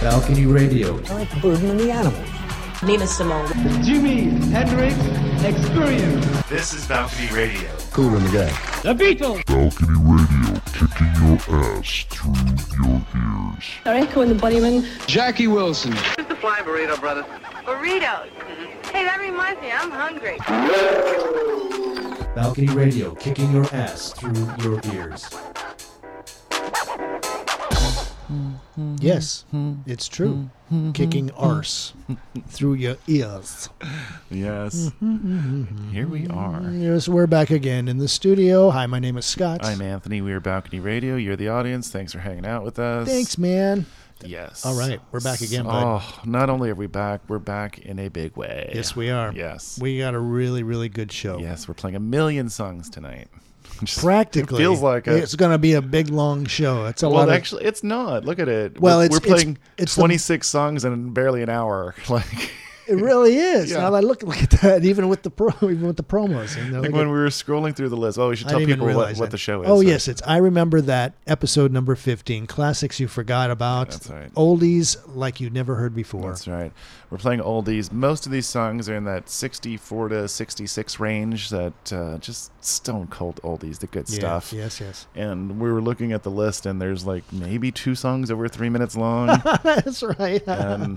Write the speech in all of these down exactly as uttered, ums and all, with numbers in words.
Balcony Radio. I like the Birdman and the Animals. Nina Simone. Jimi Hendrix Experience. This is Balcony Radio. Cool in the gang. The Beatles. Balcony Radio, kicking your ass through your ears. Echo and the Bunnymen. Jackie Wilson. Just a flying burrito, brother. Burritos? Mm-hmm. Hey, that reminds me, I'm hungry. Balcony Radio, kicking your ass through your ears. Yes, it's true. Kicking arse through your ears. Yes. Here we are. Yes, we're back again in the studio. Hi, my name is Scott. I'm Anthony. We are Balcony Radio. You're the audience. Thanks for hanging out with us. Thanks, man. Yes. All right, we're back again, bud. Oh, not only are we back, we're back in a big way. Yes, we are. Yes. We got a really, really good show. Yes, we're playing a million songs tonight. Just, Practically. It feels like a, it's going to be a big, long show. It's a well, lot of, actually, it's not. Look at it. Well, we're, it's, we're playing it's, it's twenty-six the, songs in barely an hour. Like it really is. Yeah. Now I look look at that, even with the pro, even with the promos. And like when at, we were scrolling through the list. Oh, we should tell people what, what the show is. Oh, so. yes, it's. I remember that episode number fifteen, classics you forgot about. That's right. Oldies like you never heard before. That's right. We're playing oldies. Most of these songs are in that sixty-four to sixty-six range. That uh, just stone cold oldies, the good yeah, stuff. Yes, yes. And we were looking at the list, and there's like maybe two songs over three minutes long. That's right. And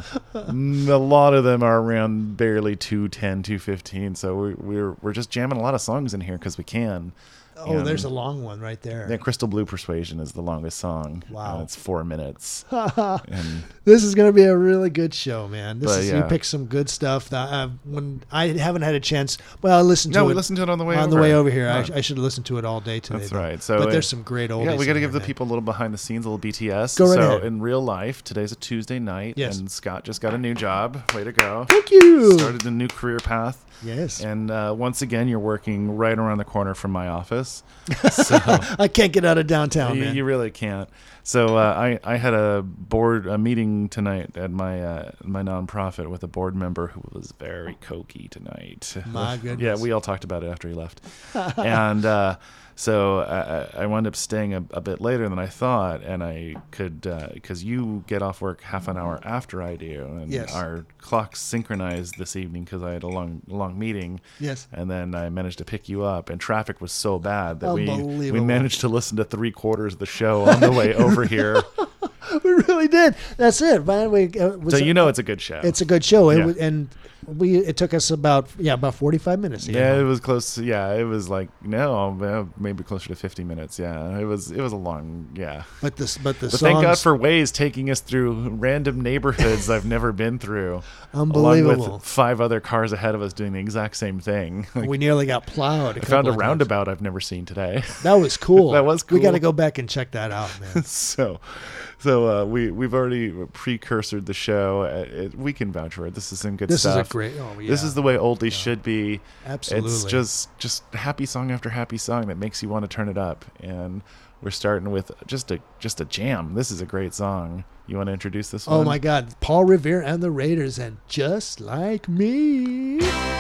a lot of them are around barely two ten, two fifteen. So we, we're we're just jamming a lot of songs in here because we can. Oh, and there's a long one right there. Yeah, Crystal Blue Persuasion is the longest song. Wow. Uh, it's four minutes. and This is going to be a really good show, man. This but, is yeah. You picked some good stuff. That I, when I haven't had a chance. Well, I listened to no, it. we listened to it on the way on over. the way over here. Huh. I, I should have listened to it all day today. That's but, right. So, but uh, there's some great oldies. Yeah, we got to in give here, the man. people a little behind the scenes, a little B T S. Go right so ahead. in real life, today's a Tuesday night, yes. and Scott just got a new job. Way to go! Thank you. Started a new career path. Yes. And uh, once again, you're working right around the corner from my office. So I can't get out of downtown, you, man. You really can't. So uh, I, I had a board a meeting tonight at my uh, my nonprofit with a board member who was very cokey tonight. My goodness. Yeah, we all talked about it after he left. and uh, so I, I wound up staying a, a bit later than I thought, and I could because uh, you get off work half an hour after I do, and yes. our clocks synchronized this evening because I had a long long meeting. Yes. And then I managed to pick you up, and traffic was so bad that we we Unbelievable. managed to listen to three quarters of the show on the way over here. We really did. That's it. By the way, it was So you know it's a good show. It's a good show. It Yeah. was, and we it took us about yeah about forty-five minutes. Yeah, know? It was close. To, yeah, it was like no, maybe closer to fifty minutes. Yeah, it was it was a long yeah. But this but the but songs, thank God for Waze taking us through random neighborhoods I've never been through. Unbelievable. Along with five other cars ahead of us doing the exact same thing. Like, we nearly got plowed. I found a roundabout I've never seen today. That was cool. That was cool. We got to go back and check that out, man. so. So uh, we we've already precursored the show. Uh, it, we can vouch for it. This is some good this stuff. This is a great. Oh yeah. This is the way oldies yeah. should be. Absolutely. It's just just happy song after happy song that makes you want to turn it up. And we're starting with just a just a jam. This is a great song. You want to introduce this one? Oh my God, Paul Revere and the Raiders and Just Like Me.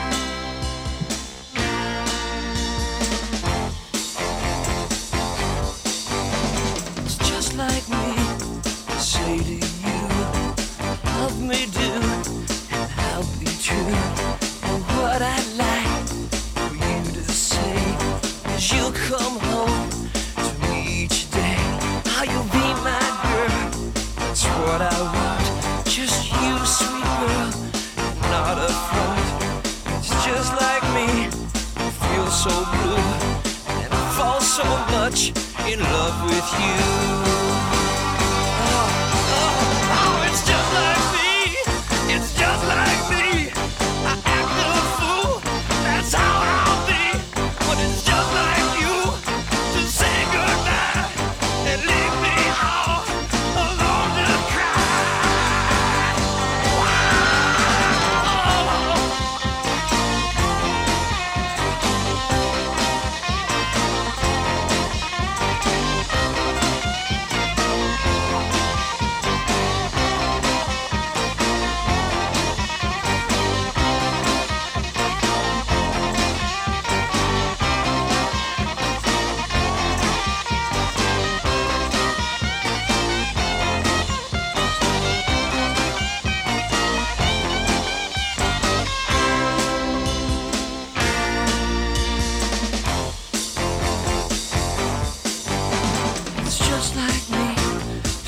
Me do, and I'll be true. And what I'd like for you to say is you'll come home to me each day. How you'll be my girl, that's what I want. Just you, sweet girl, not a front. It's just like me, I feel so blue, and I fall so much in love with you. It's just like me. I act a fool. That's how I'll be. But it's just like you to say goodbye and leave me all alone to cry. Wow.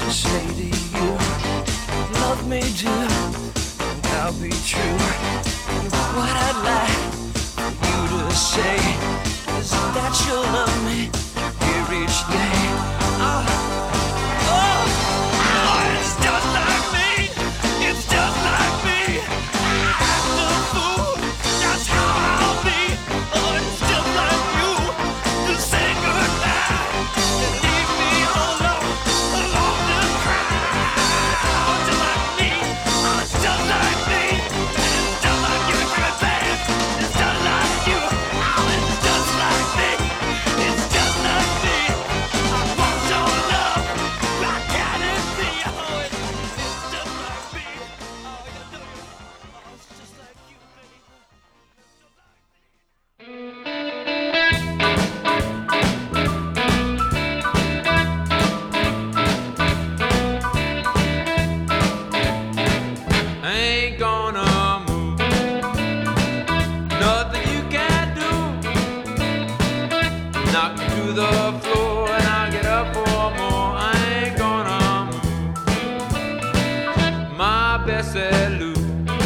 to say to you, love me do, and I'll be true. And what I'd like for you to say is that you'll love me here each day. Oh, oh, oh, it's just like me, it's just like me. Act a fool, that's how I'll be. Oh, it's just like you to say goodbye and leave me alone, alone to cry. Oh, just like me, oh, it's just like me. It's just like you, baby. It's just like you. Oh, it's just like me. It's just like me. I want your love. I got it, see. Oh, it's, it's just like me. Oh, you know, oh, it's just like you, baby. I ain't gonna move. Nothing you can do. Knock me to the floor and I'll get up for more. I ain't gonna move. My best salute,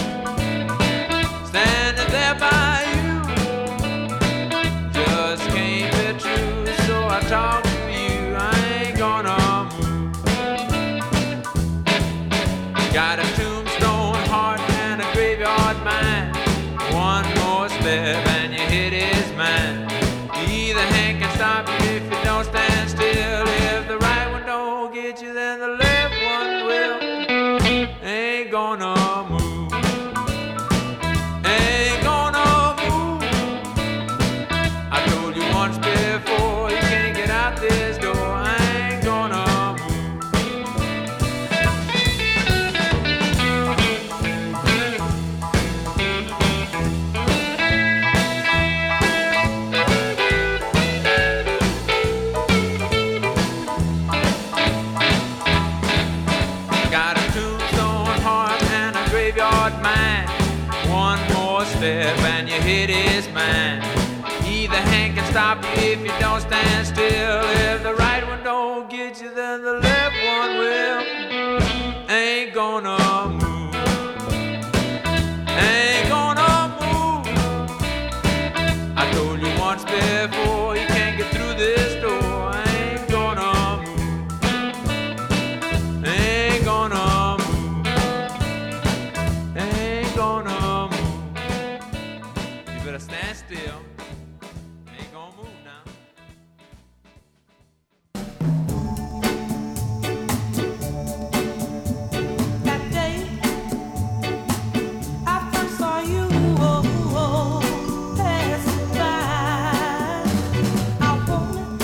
standing there by you, just can't be true. So I talk to you. I ain't gonna move. Got a tombstone heart and a graveyard mind. One more step and your hit is mine. Either hand can stop you if you don't stand still. If the right one don't get you, then the left one will. Ain't gonna move. Ain't gonna move. I told you once before, you can't get out this door. I ain't gonna move. Got a tombstone heart and a graveyard mind. One more step and your hit is mine. Either hand can stop you if you don't stand still. If the right one don't get you, then the left one will. Ain't gonna move. Ain't gonna move. I told you once before, you can't get through this door. I ain't gonna move. Ain't gonna move. Ain't gonna move. You better stand still. Ain't gonna move now. That day I first saw you, oh, oh, passing by, I wanted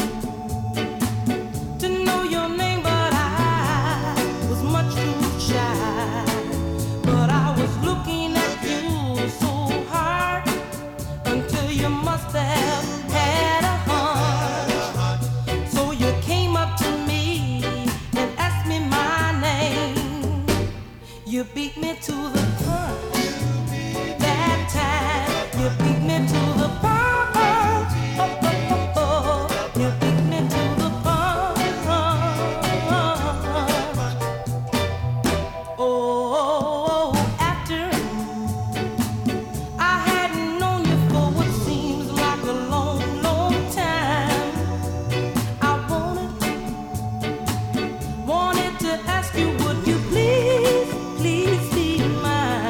to know your name, but I was much too shy. But I was looking at you so hard until you must have had a hunch. So you came up to me and asked me my name. You beat me to the punch. That time you beat me to the punch. Oh, oh, oh, oh. You beat me to the punch. Oh, after I hadn't known you for what seems like a long, long time, I wanted, wanted to ask you, would you please, please be mine?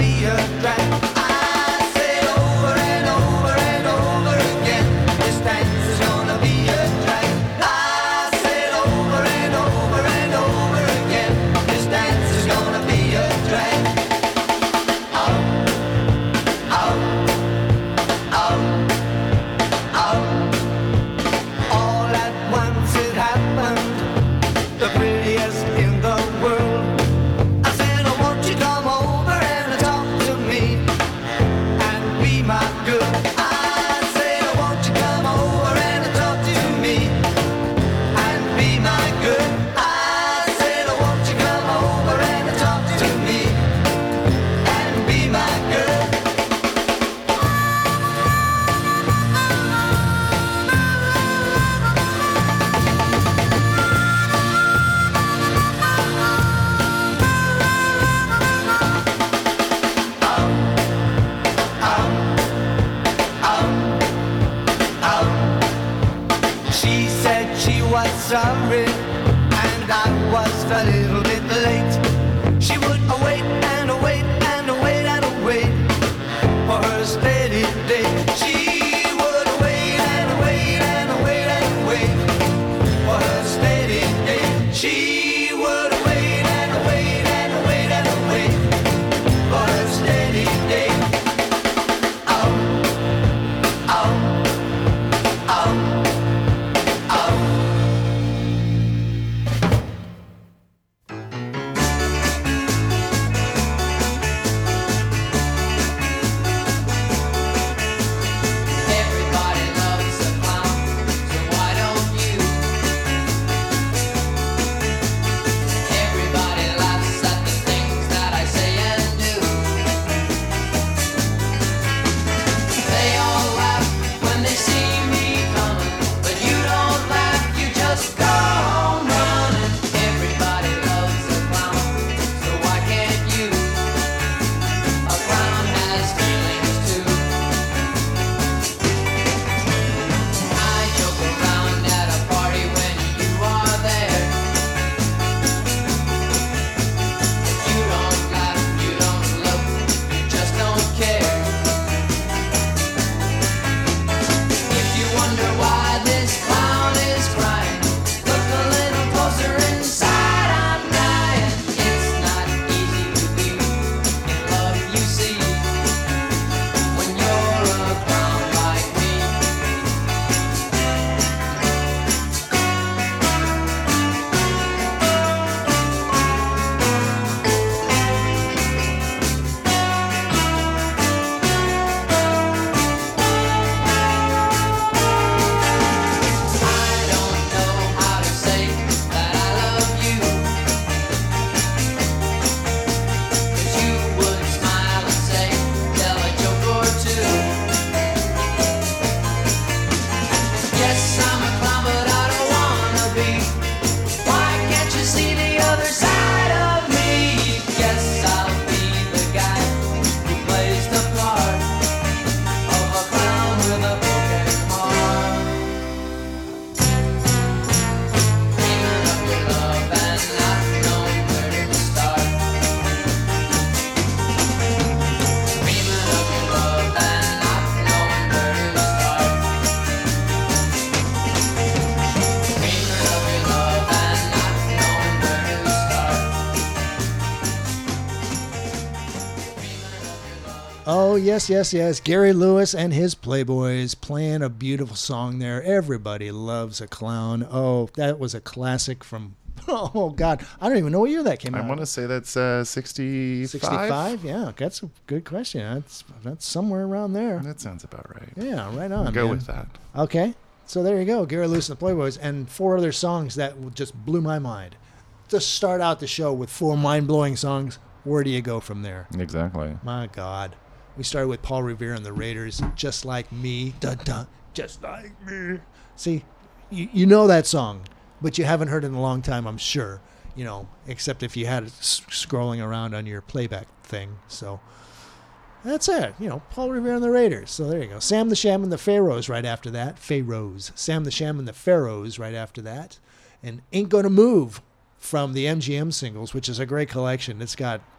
be a drag. I say over and over and over again, this dance is gonna be a drag. I said over and over and over again, this dance is gonna be a drag. Out, out, out, out. All at once it happened, the prettiest in the world. I said, oh, won't you come over and talk to me and be my girl? I said, oh, won't you come over and talk to me and be my girl? I said, oh, won't you come over and talk to me and be my girl? She said she was sorry and I was a little bit late. She would await and await and await and await for her steady day. She would wait and wait and wait and wait for her steady day. She would wait and wait and wait and wait for her steady day. Out, out, out. Everybody loves a clown, so why don't you? Everybody laughs at the things that I say and do. They all laugh when they see me coming, but you don't laugh, you just go home running. Everybody loves a clown, so why can't you? A clown has feelings too. I joke around at a party when you are there. If you don't laugh, you don't look, you just don't care. If you wonder why this clown is crying, look a little closer inside, I'm dying. It's not easy to be in love, you see, when you're a clown like me. I don't know how to say that I love you, 'cause you would smile and say, tell a joke or two. Yes, I'm a clown, but I don't wanna be. Why can't you see the other side of me? Yes, I'll be the guy who plays the part of a clown with a broken heart. Dreaming of your love and not knowing where to start. Dreaming of your love and not knowing where to start. Dreaming of your love and not knowing where to start. Oh, yes, yes, yes. Gary Lewis and his Playboys playing a beautiful song there. Everybody loves a clown. Oh, that was a classic from, oh, God. I don't even know what year that came I out. want to say that's uh, sixty-five. sixty-five? Yeah, that's a good question. That's that's somewhere around there. That sounds about right. Yeah, right on. Go man. with that. Okay, so there you go. Gary Lewis and the Playboys, and four other songs that just blew my mind. To start out the show with four mind-blowing songs, where do you go from there? Exactly. My God. We started with Paul Revere and the Raiders, Just Like Me. Dun, dun, just like me. See, you, you know that song, but you haven't heard it in a long time, I'm sure. You know, except if you had it s- scrolling around on your playback thing. So that's it. You know, Paul Revere and the Raiders. So there you go. Sam the Sham and the Pharaohs right after that. Pharaohs. Sam the Sham and the Pharaohs right after that. And Ain't Gonna Move from the M G M singles, which is a great collection. It's got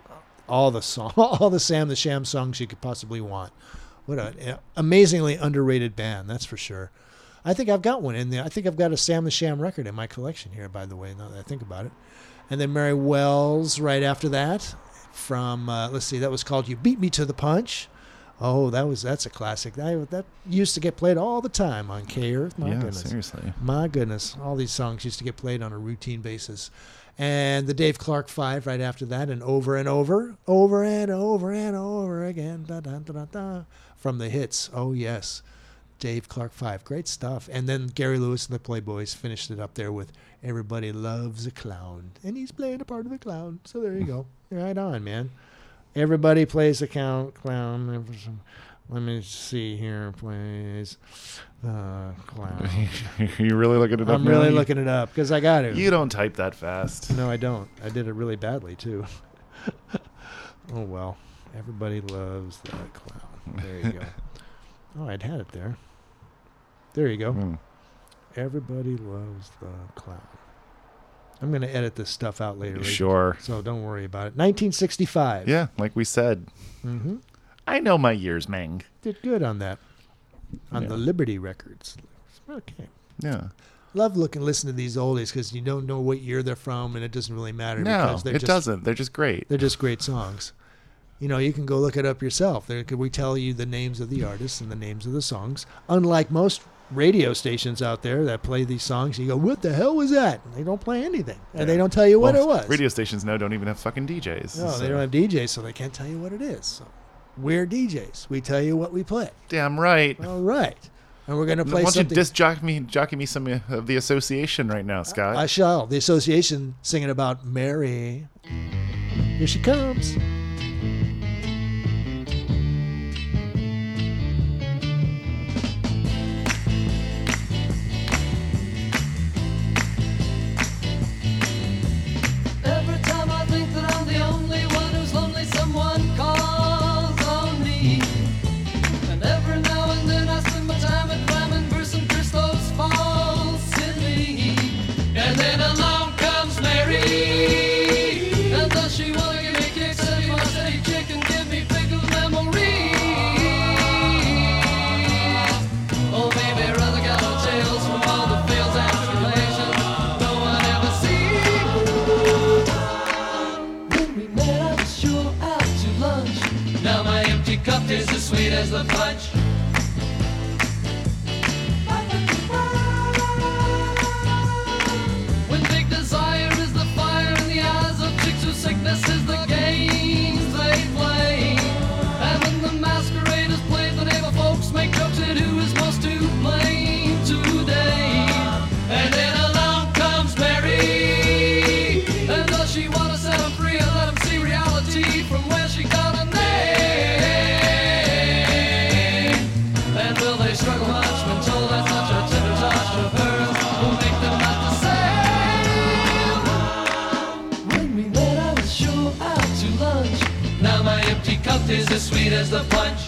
all the song, all the Sam the Sham songs you could possibly want. What an amazingly underrated band, that's for sure. I think I've got one in there. I think I've got a Sam the Sham record in my collection here, by the way, now that I think about it. And then Mary Wells right after that from, uh, let's see, that was called You Beat Me to the Punch. Oh, that was that's a classic. That, that used to get played all the time on K-Earth. My yeah, goodness. seriously. My goodness. All these songs used to get played on a routine basis. And the Dave Clark Five right after that, and Over and Over, Over and Over and Over again, da, da, da, da, da, from the hits. Oh, yes. Dave Clark Five. Great stuff. And then Gary Lewis and the Playboys finished it up there with Everybody Loves a Clown. And he's playing a part of the clown. So there you go. Right on, man. Everybody plays a clown. clown. Let me see here. Plays the clown. You really looking it up? I'm really now? looking it up because I got it. You don't type that fast. No, I don't. I did it really badly, too. Oh, well. Everybody loves the clown. There you go. Oh, I'd had it there. There you go. Mm. Everybody loves the clown. I'm going to edit this stuff out later. Sure. So don't worry about it. nineteen sixty-five. Yeah, like we said. Mm-hmm. I know my years, Meng. Did good on that. On Yeah. the Liberty Records. Okay. Yeah. Love looking, listen to these oldies because you don't know what year they're from, and it doesn't really matter. No, because they're it just, doesn't. They're just great. They're just great songs. You know, you can go look it up yourself. There, could we tell you the names of the artists and the names of the songs? Unlike most radio stations out there that play these songs, you go, what the hell was that? And they don't play anything. And Yeah. they don't tell you what Well, it was. Radio stations now don't even have fucking D Js. No, so. they don't have D Js, so they can't tell you what it is. So we're D Js. We tell you what we play. Damn right. All right. And we're going to play Why don't something. you disc jockey me, jockey me some of the association right now, Scott? I shall. The association singing about Mary. Here she comes. Every time I think that I'm the only one who's lonely, someone calls on me. And every now and then I spend my time at climbing verse and Christos falsely. And then along comes Mary. And does she wanna give me kicks? And you must say chicken, give me pickled memories. Oh baby, rather got no tales from all the fails and tribulations no one ever sees. When we met, I was sure out to lunch. Now my empty cup is as sweet as the punch. When big desire is the fire in the eyes of chicks whose sickness is the games they play. And when the masquerade is played, the neighbor folks make jokes at who is most to blame today. And then along comes Mary. And does she want to set him free and let him see reality from where she got a name? And will they struggle much when told that such a tender touch of hers will make them not the same? When we met, I was sure out to lunch. Now my empty cup is as sweet as the punch.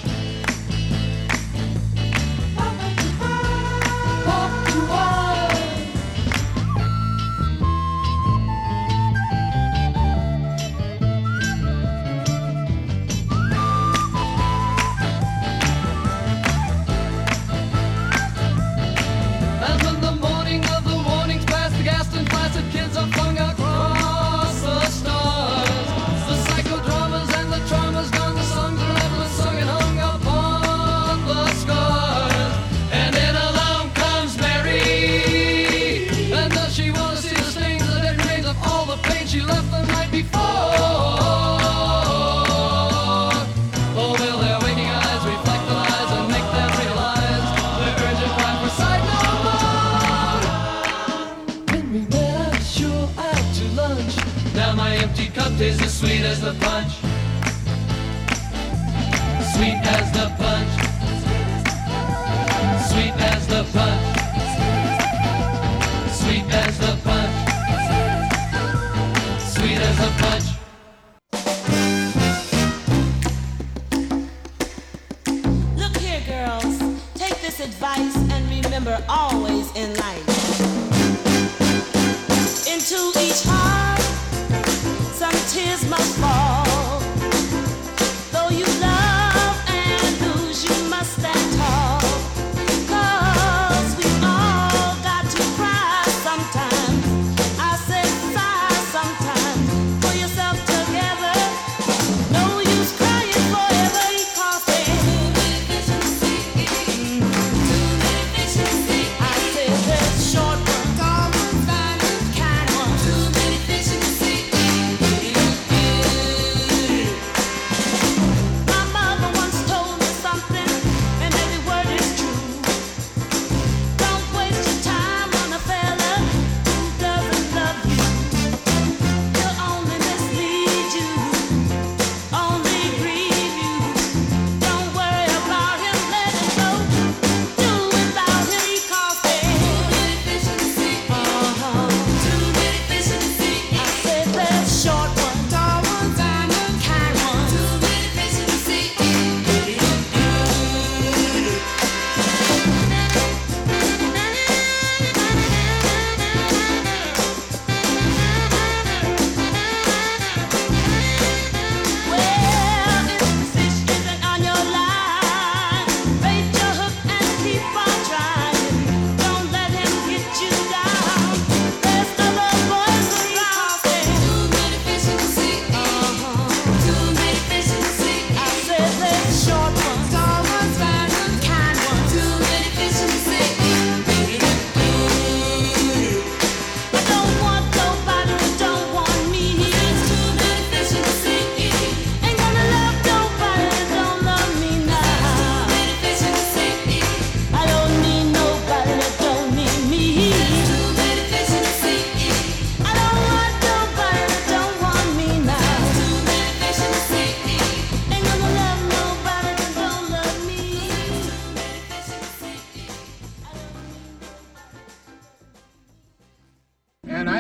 Pop to wine. And when the morning of the warnings past, the gassed and flaccid kids are flung across the stars. The psychodramas and the traumas gone, the songs are never sung and hung upon the scars. And then along comes Mary. And does she want to see the stains, the dead remains of all the pain she left the night before? Oh, will their waking eyes reflect the lies and make them realize their urgent cry for sight no more? When we met, I was sure out to lunch. Now my empty cup tastes as sweet as the punch. Sweet as the punch. Sweet as the punch. Sweet as the punch. Sweet as the punch. Look here, girls. Take this advice and remember always in life. Into each heart, some tears must fall.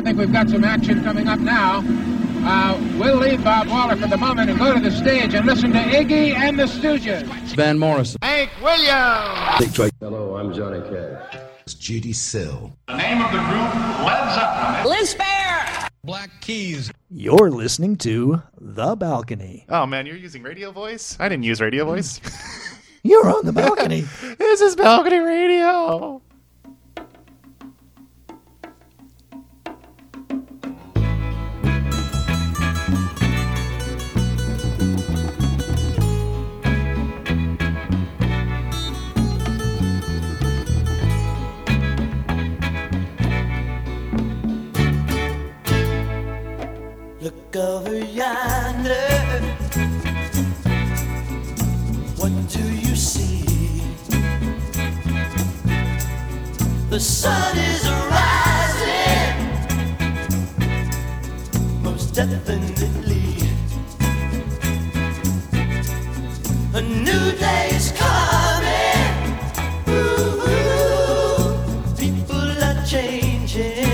I think we've got some action coming up now. Uh, we'll leave Bob Waller for the moment and go to the stage and listen to Iggy and the Stooges. Van Morrison. Hank Williams. Dick Tracy. Hello, I'm Johnny Cash. It's J D Sill. The name of the group, Led Zeppelin. Liz Fair. Black Keys. You're listening to The Balcony. Oh man, you're using radio voice? I didn't use radio voice. You're on the balcony. This is balcony radio. Look over yonder. What do you see? The sun is rising, most definitely. A new day is coming. Ooh, ooh. People are changing.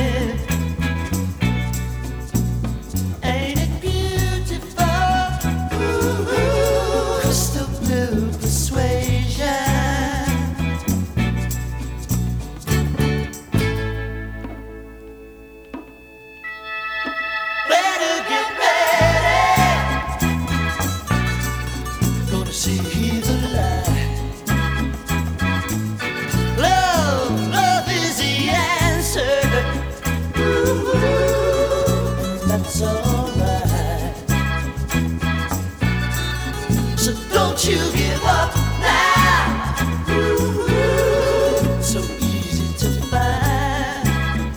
You give up now. Ooh, so easy to find.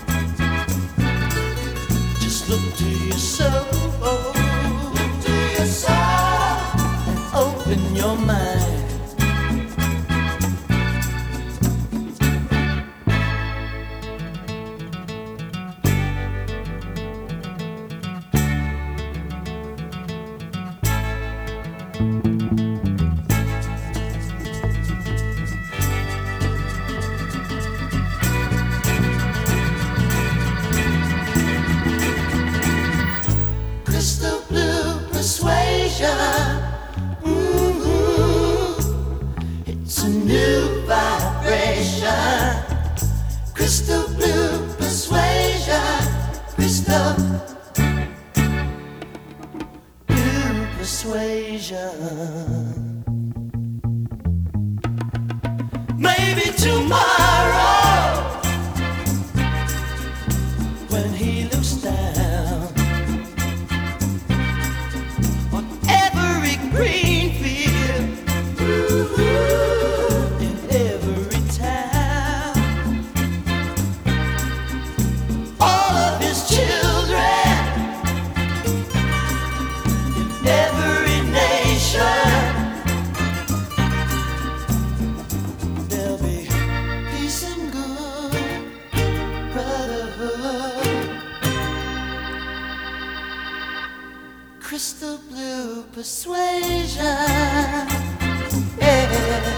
Just look to yourself, look to yourself, and open your mind. Maybe tomorrow, when he looks down on every green field, in every town, all of his children, in every nation. Crystal blue persuasion, yeah.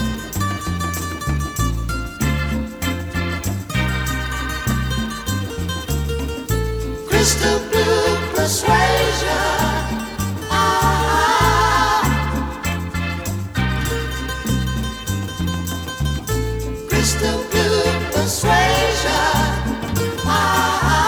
Crystal blue persuasion, ah. Crystal blue persuasion, ah.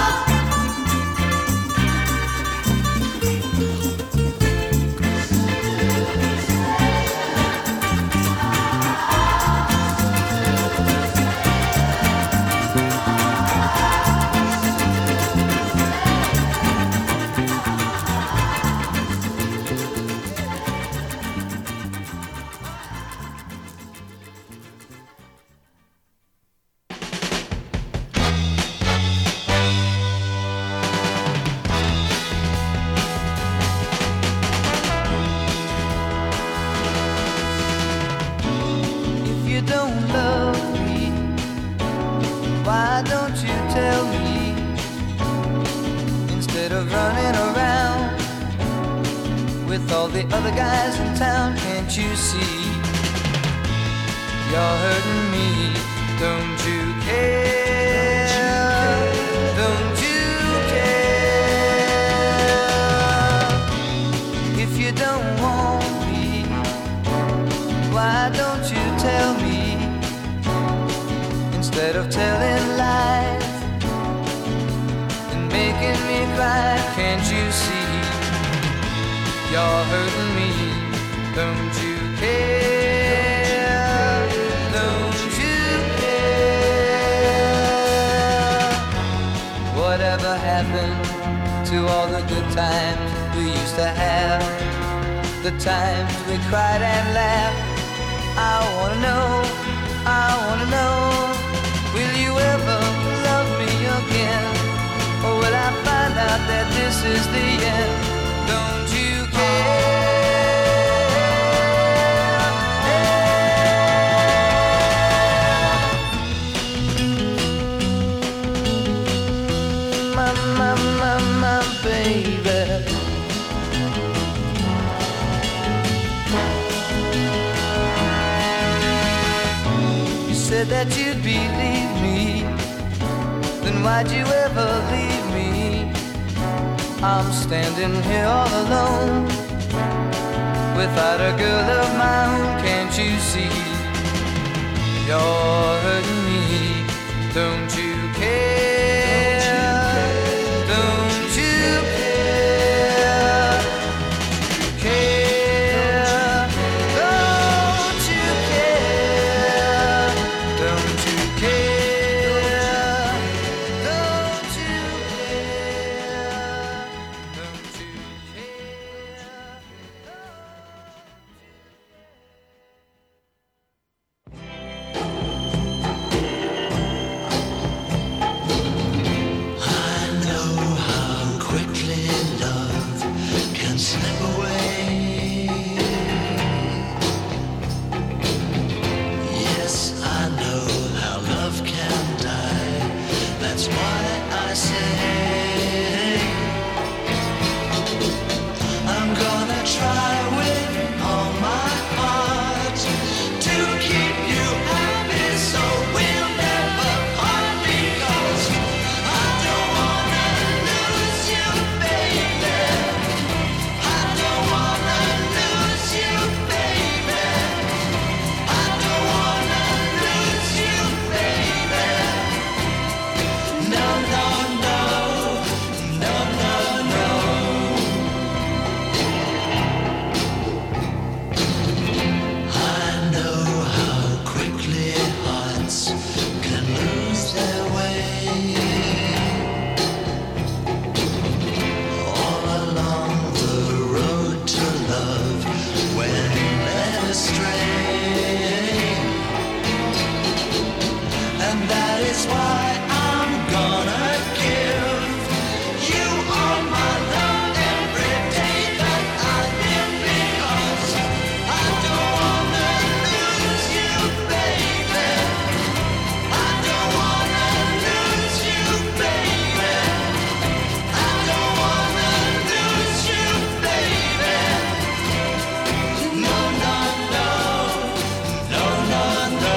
All the other guys in town, can't you see? You're hurting me, don't you care? Don't why don't you tell me instead of telling lies and making me cry? Can't you see you're hurting me? Don't you care? Don't you care? Whatever happened to all the good times we used to have? The times we cried and laughed. I wanna know, I wanna know, will you ever love me again? Or will I find out that this is the end? Don't you care? My, my, my, my baby. Said that you'd believe me, then why'd you ever leave me? I'm standing here all alone, without a girl of my own. Can't you see you're hurting me? Don't you care? Don't you care? Care? Don't you care? Don't you care? Don't you care? Don't you I know how quickly love can slip away. Yes, I know how love can die. That's why I say I'm gonna try with all my heart to keep you happy, so we'll never part, because I don't wanna lose you, baby. I don't wanna lose you, baby. I don't wanna lose you, baby. No, no, no, no, no, no. I know how quickly hearts can lose their way. All along the road to love, when led astray. And that is why I'm gonna give you all my love every day that I live, because I don't wanna lose you, baby. I don't wanna lose you, baby. I don't wanna lose you, baby. No, no, no, no, no, no.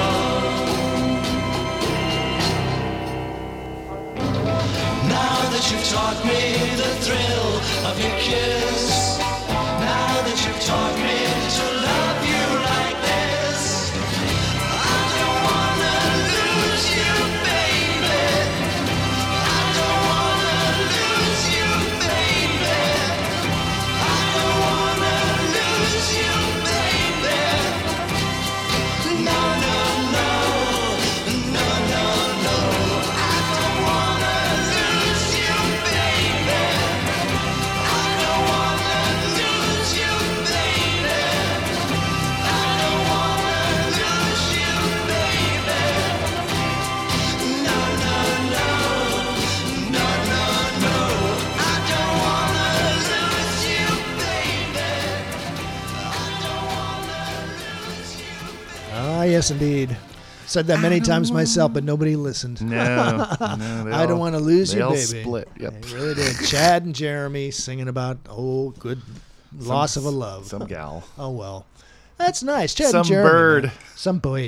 Now that you've taught me the thrill of your kiss, now that you've taught me to love you like this, I don't wanna lose you, baby. I don't wanna lose you, baby. I don't wanna lose you, baby. No, no, no, no, no, no. I don't wanna lose you, baby. I don't wanna lose you, baby. I don't wanna lose you, baby. No, no, no, no, no, no. I don't wanna lose you, baby. I don't wanna lose you. Ah, yes, indeed. Said that many times myself, but nobody listened. No, no, they I don't all- want to lose they you, all baby. split, yep. They really did. Chad and Jeremy singing about, oh, good loss of a love. Some gal. Oh, well. That's nice. Chad Some and Jeremy. bird. man. Some bird.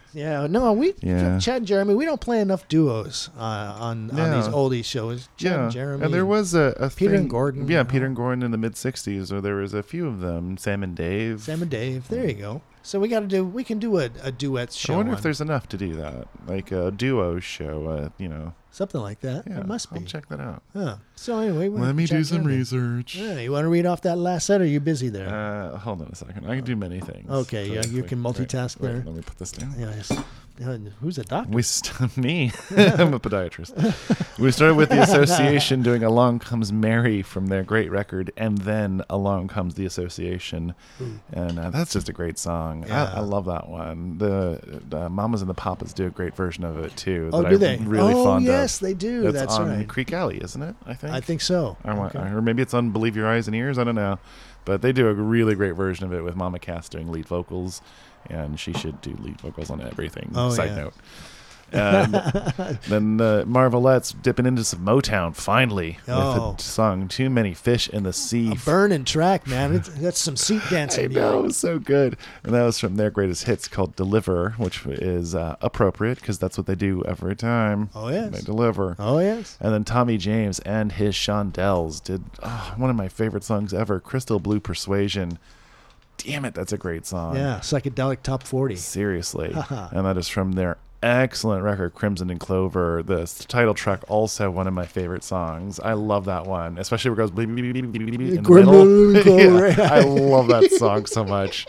Yeah, no, we Yeah. Chad and Jeremy, we don't play enough duos uh, on on Yeah. these oldies shows. Chad Yeah, and Jeremy, and there was a, a Peter thing, and Gordon. Yeah, you Peter know. and Gordon in the mid sixties, or there was a few of them. Sam and Dave. Sam and Dave. There you go. So we got to do. We can do a, a duet show. I wonder on if there's enough to do that, like a duo show. Uh, you know, something like that. Yeah, It must be. I'll check that out. Huh. So anyway, we're Let me do Chad some Jeremy. research. Yeah, you want to read off that last set? Or are you busy there? Uh, hold on a second. I can do many things. Okay, yeah, you can multitask wait, there. Let me put this down. Yes. Uh, who's a doctor? We st- me, I'm a podiatrist. We started with the Association doing "Along Comes Mary" from their great record, and then "Along Comes the Association," Ooh. and uh, that's just a great song. Yeah. I, I love that one. The, the Mamas and the Papas do a great version of it too. Oh, that do I'm they? Really oh, fond yes, of. they do. It's That's on right. Creek Alley, isn't it? I think. I think so. I want, Okay. or maybe it's on "Believe Your Eyes and Ears." I don't know, but they do a really great version of it with Mama Cass doing lead vocals, and she should do lead vocals on everything. Oh, Side yeah. note. And then the Marvelettes dipping into some Motown finally Oh. with the song "Too Many Fish in the Sea." A burning track, man. It's, that's some seat I dancing. know, it was so good. And that was from their greatest hits called "Deliver," which is uh, appropriate because that's what they do every time. Oh, yes. They deliver. Oh, yes. And then Tommy James and his Shondells did oh, one of my favorite songs ever, "Crystal Blue Persuasion." Damn it, that's a great song. Yeah, psychedelic top forty. Seriously. And that is from their excellent record, Crimson and Clover. The title track, also one of my favorite songs. I love that one, especially where it goes bleep, bleep, bleep, bleep, bleep, in the Crimson and Clover. Yeah, I love that song so much.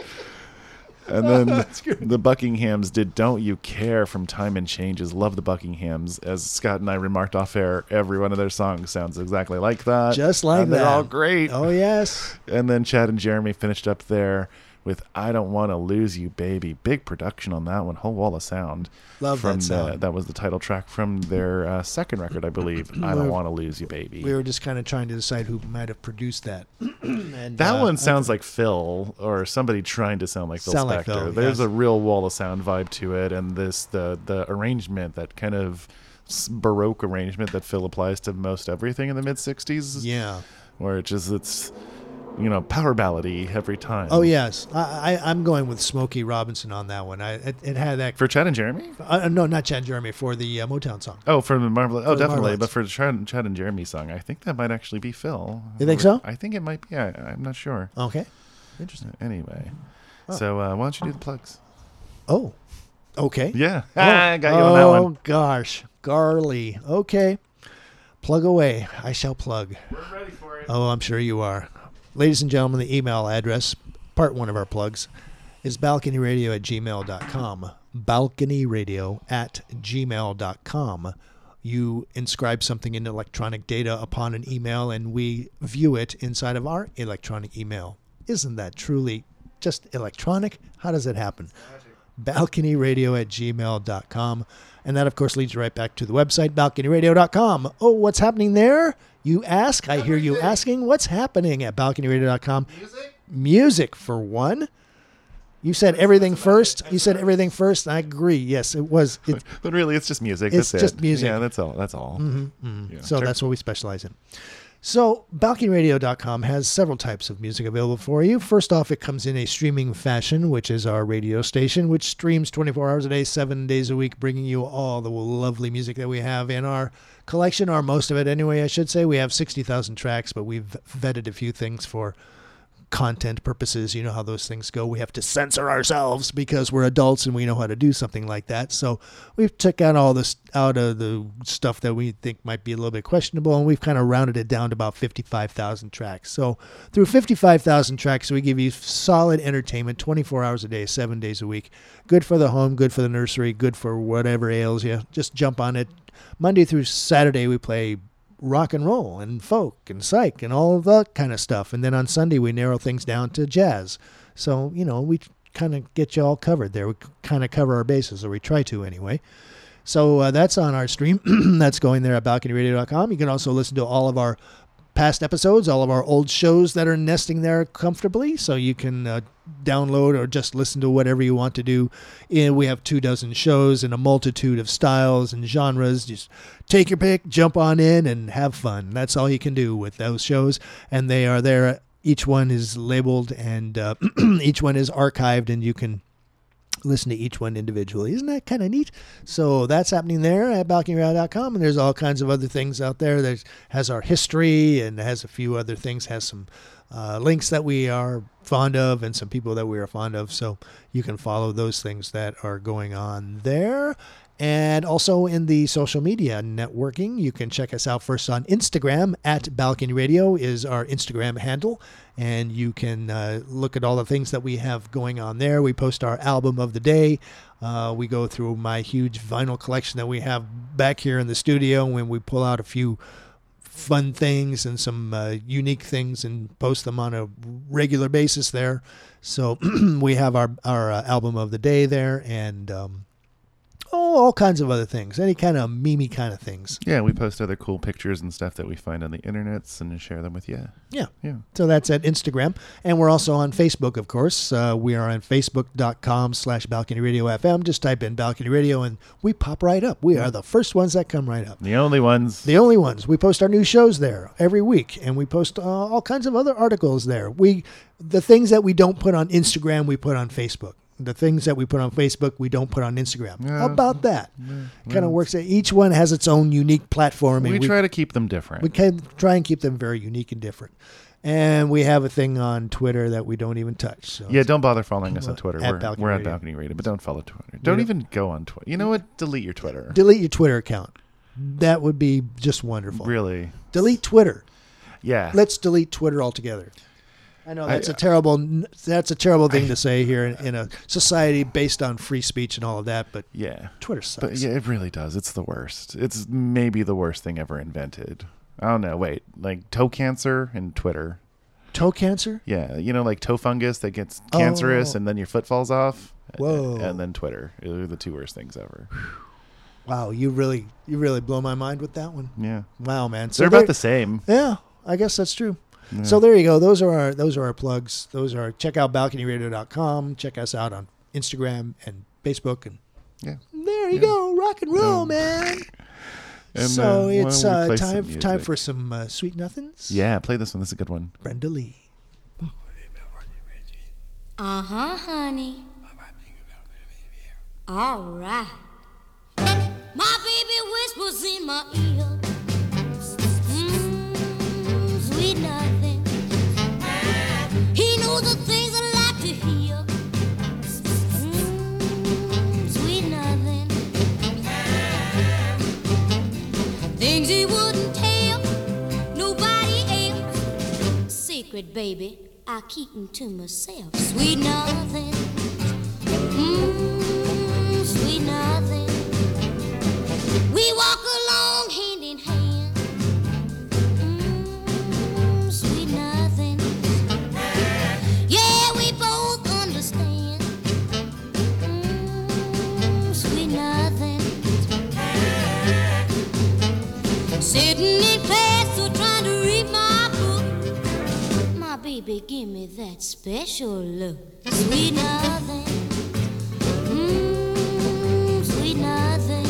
And then the Buckinghams did "Don't You Care" from Time and Changes. Love the Buckinghams. As Scott and I remarked off air, every one of their songs sounds exactly like that. Just like and that. They're all great. Oh, yes. And then Chad and Jeremy finished up there with "I Don't Want to Lose You, Baby." Big production on that one. Whole wall of sound. Love from that sound. The, that was the title track from their uh, second record, I believe. "I Don't Want to Lose You, Baby." We were just kind of trying to decide who might have produced that. and, That uh, one sounds like Phil or somebody trying to sound like Phil Sound Spector. like Phil, There's yes. a real wall of sound vibe to it, and this the the arrangement, that kind of s- Baroque arrangement that Phil applies to most everything in the mid sixties. Yeah. Where it just it's you know power ballady every time. Oh, yes. I, I, I'm going with Smokey Robinson on that one. I It, it had that. For Chad and Jeremy? Uh, no, not Chad and Jeremy, for the uh, Motown song. Oh, for the Marvel. Oh, For the definitely. Marvelettes. But for the Chad, Chad and Jeremy song, I think that might actually be Phil. You think so? I think it might be. I, I'm not sure. Okay. Interesting. Anyway, Oh. so uh, why don't you do the plugs? Oh, okay. Yeah, Oh, I got you on that one. Oh, gosh. Garly. Okay. Plug away. I shall plug. We're ready for it. Oh, I'm sure you are. Ladies and gentlemen, the email address, part one of our plugs, is balconyradio at gmail dot com. balconyradio at gmail dot com. You inscribe something in electronic data upon an email, and we view it inside of our electronic email. Isn't that truly just electronic? How does it happen? balconyradio at gmail dot com. And that, of course, leads you right back to the website, balcony radio dot com. Oh, what's happening there? You ask. I hear you asking. What's happening at balcony radio dot com? Music? Music, for one. You said everything first. You said everything first. And I agree. Yes, it was. It, But really, it's just music. It's that's just it. music. Yeah, that's all. That's all. Mhm, mhm. Yeah, So sure. that's what we specialize in. So balcony radio dot com has several types of music available for you. First off, it comes in a streaming fashion, which is our radio station, which streams twenty-four hours a day, seven days a week, bringing you all the lovely music that we have in our collection, or most of it anyway, I should say. We have sixty thousand tracks, but we've vetted a few things for content purposes. You know how those things go. We have to censor ourselves because we're adults and we know how to do something like that. So we've took out all this out of the stuff that we think might be a little bit questionable, and we've kind of rounded it down to about fifty-five thousand tracks. So through fifty-five thousand tracks, we give you solid entertainment twenty-four hours a day, seven days a week. Good for the home, good for the nursery, good for whatever ails you. Just jump on it. Monday through Saturday, we play rock and roll and folk and psych and all of that kind of stuff. And then on Sunday, we narrow things down to jazz. So, you know, we kind of get you all covered there. We kind of cover our bases, or we try to anyway. So uh, that's on our stream. That's going there at balcony radio dot com. You can also listen to all of our past episodes, all of our old shows that are nesting there comfortably. So you can uh, download or just listen to whatever you want to do. And we have two dozen shows in a multitude of styles and genres. Just take your pick, jump on in, and have fun. That's all you can do with those shows. And they are there. Each one is labeled, and uh, each one is archived, and you can listen to each one individually. Isn't that kind of neat? So that's happening there at balcony radio dot com, and there's all kinds of other things out there. There's has our history and has a few other things, has some uh, links that we are fond of and some people that we are fond of. So you can follow those things that are going on there. And also in the social media networking, you can check us out first on Instagram. At Balcony Radio is our Instagram handle. And you can uh, look at all the things that we have going on there. We post our album of the day. Uh, we go through my huge vinyl collection that we have back here in the studio when we pull out a few fun things and some uh, unique things and post them on a regular basis there. So we have our, our uh, album of the day there, and um, oh, all kinds of other things, any kind of meme kind of things. Yeah, we post other cool pictures and stuff that we find on the internets and share them with you. Yeah. Yeah. So that's at Instagram. And we're also on Facebook, of course. Uh, we are on facebook.com slash Balcony Radio F M. Just type in Balcony Radio and we pop right up. We are the first ones that come right up. The only ones. The only ones. We post our new shows there every week. And we post uh, all kinds of other articles there. We The things that we don't put on Instagram, we put on Facebook. The things that we put on Facebook, we don't put on Instagram. Yeah. How about that? Yeah. Kind of works. Each one has its own unique platform. We, and we try to keep them different. We can try and keep them very unique and different. And we have a thing on Twitter that we don't even touch. So yeah, don't bother following us on Twitter. At We're, Balcony we're at Radio. Balcony Radio, but don't follow Twitter. Don't We even go on Twitter. You know what? Delete your Twitter. Delete your Twitter account. That would be just wonderful. Really? Delete Twitter. Yeah. Let's delete Twitter altogether. I know that's I, a terrible that's a terrible thing I, to say here in, in a society based on free speech and all of that, but yeah, Twitter sucks. But yeah, it really does. It's the worst. It's maybe the worst thing ever invented. I don't know. Wait, like toe cancer and Twitter. Toe cancer? Yeah, you know, like toe fungus that gets cancerous oh. and then your foot falls off. Whoa! And, and then Twitter. They're the two worst things ever. Wow, you really you really blow my mind with that one. Yeah. Wow, man. So they're, they're about the same. Yeah, I guess that's true. Yeah. So there you go. Those are our those are our plugs. Those are check out balcony radio dot com. Check us out on Instagram and Facebook, and yeah, there you yeah. go. Rock and roll, um, man. And, so uh, it's uh, time time for some uh, Sweet Nothings. Yeah, play this one. This is a good one. Brenda Lee. Uh huh, honey. All right. My baby whispers in my ear. Sweet nothing. He knows the things I like to hear. Mm, sweet nothing. Things he wouldn't tell nobody else. Secret, baby, I keep them to myself. Sweet nothing. Mm, sweet nothing. We walk along hand in hand. Yeah, we both understand. Mm, sweet nothing. Sitting in class or trying to read my book. My baby, give me that special look. Sweet nothing. Mm, sweet nothing.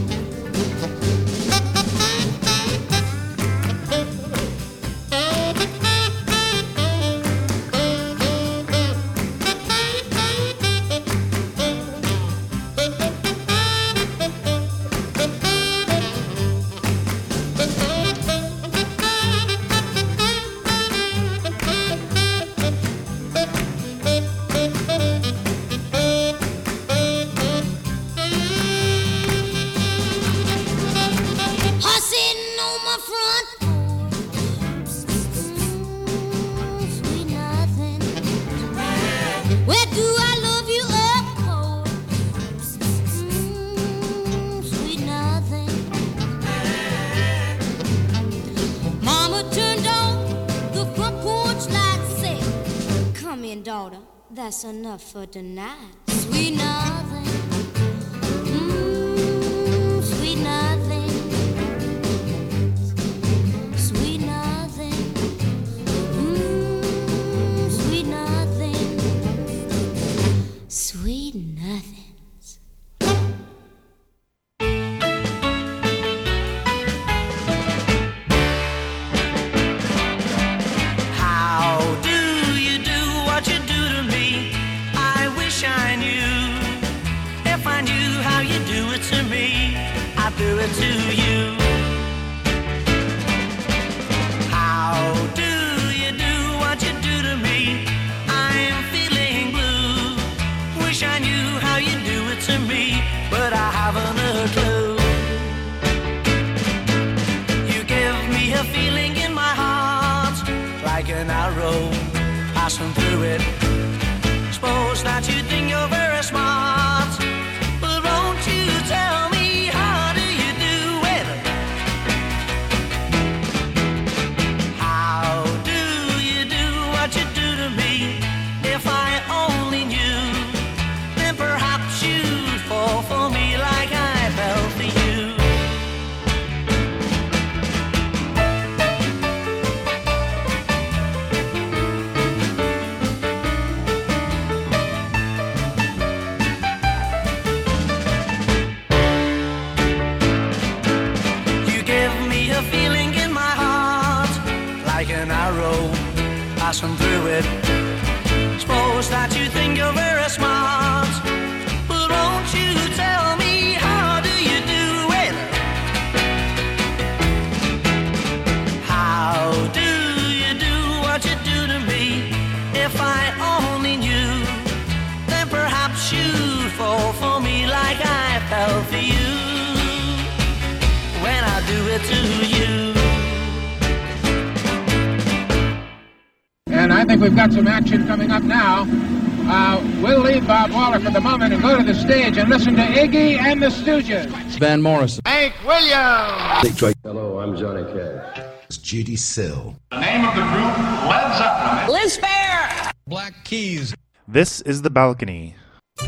That's enough for tonight. Sweet nothing. Mm, sweet nothing. Sweet nothing. Mm, sweet nothing. Sweet nothings. How do you do what you do to me? I wish I knew. do it to you. How do you do what you do to me? I'm feeling blue. Wish I knew how you do it to me, but I haven't a clue. You give me a feeling in my heart, like an arrow passing through it. Suppose that you think you're very smart, but won't you tell me how do you do it? How do you do what you do to me? If I only knew, then perhaps you'd fall for me like I fell for you. Passing through it. Suppose that you think you're very smart, but won't you tell me how do you do it? How do you do what you do to me? If I only knew, then perhaps you'd fall for me like I fell for you when I do it to you. And I think we've got some action coming up now. Uh, we'll leave Bob Waller for the moment and go to the stage and listen to Iggy and the Stooges. Van Morrison. Hank Williams. Hello, I'm Johnny Cash. It's Judy Sill. The name of the group, Led Zeppelin. Liz Fair. Black Keys. This is The Balcony.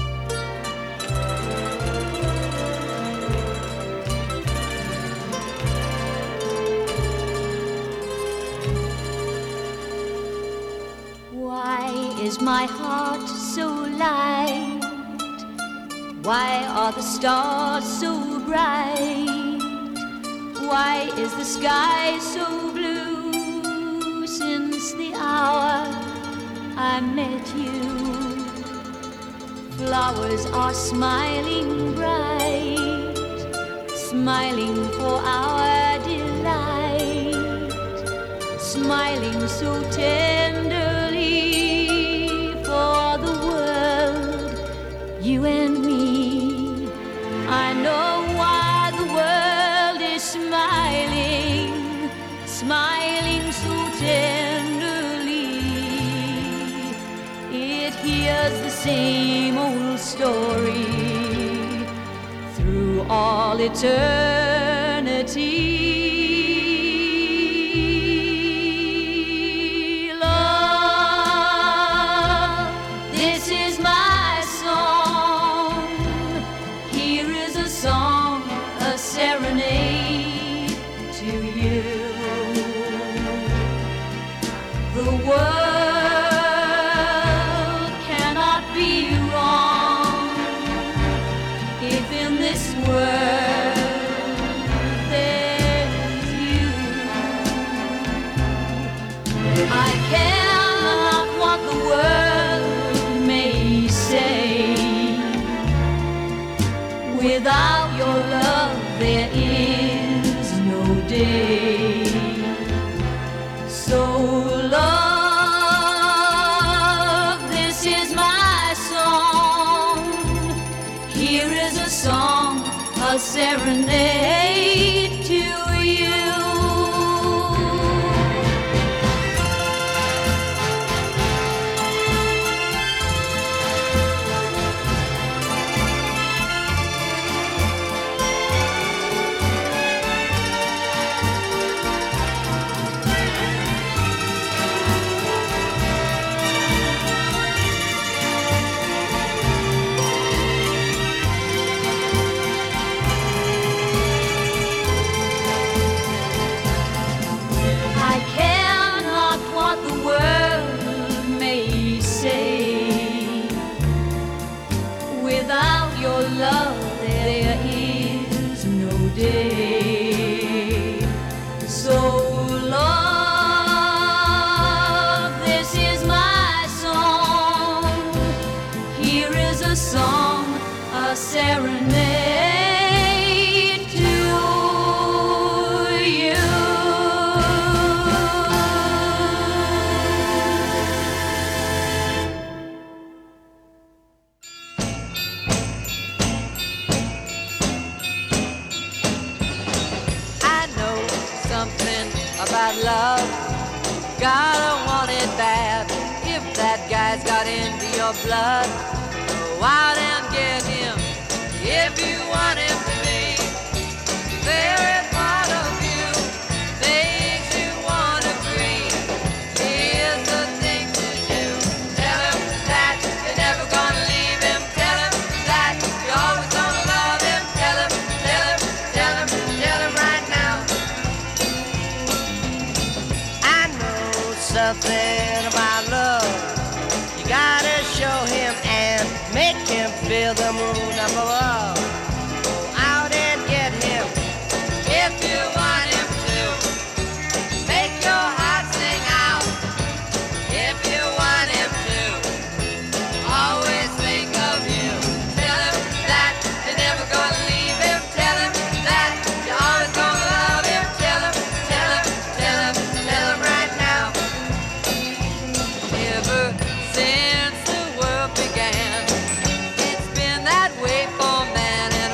Why is my heart so light? Why are the stars so bright? Why is the sky so blue since the hour I met you? Flowers are smiling bright, smiling for our delight, smiling so tenderly for the world, you and me. I know why the world is smiling, smiling so tenderly. It hears the same old story through all eternity. Serenade to you. The world cannot be wrong if in this world there's you. I care not what the world may say. Without your love there is no day. So love, this is my song. Here is a song, a serenade to you. Love, there is no day. So love, this is my song. Here is a song, a serenade to about love. Gotta want it bad. If that guy's got into your blood, go out and get him. If you want him to be very part of you, things you want to bring. Here's the thing to do. Tell him that you're never gonna leave him. Tell him that you're always gonna love him. Tell him, tell him, tell him, tell him right now. I know something about love. You gotta show him and make him feel the moon up above. Go out and get him if you want him to. Make your heart sing out if you want him to. Always think of you. Tell him that you're never gonna leave him. Tell him that you're always gonna love him. Tell him, tell him, tell him, tell him right now. Ever since the world began, it's been that way for man and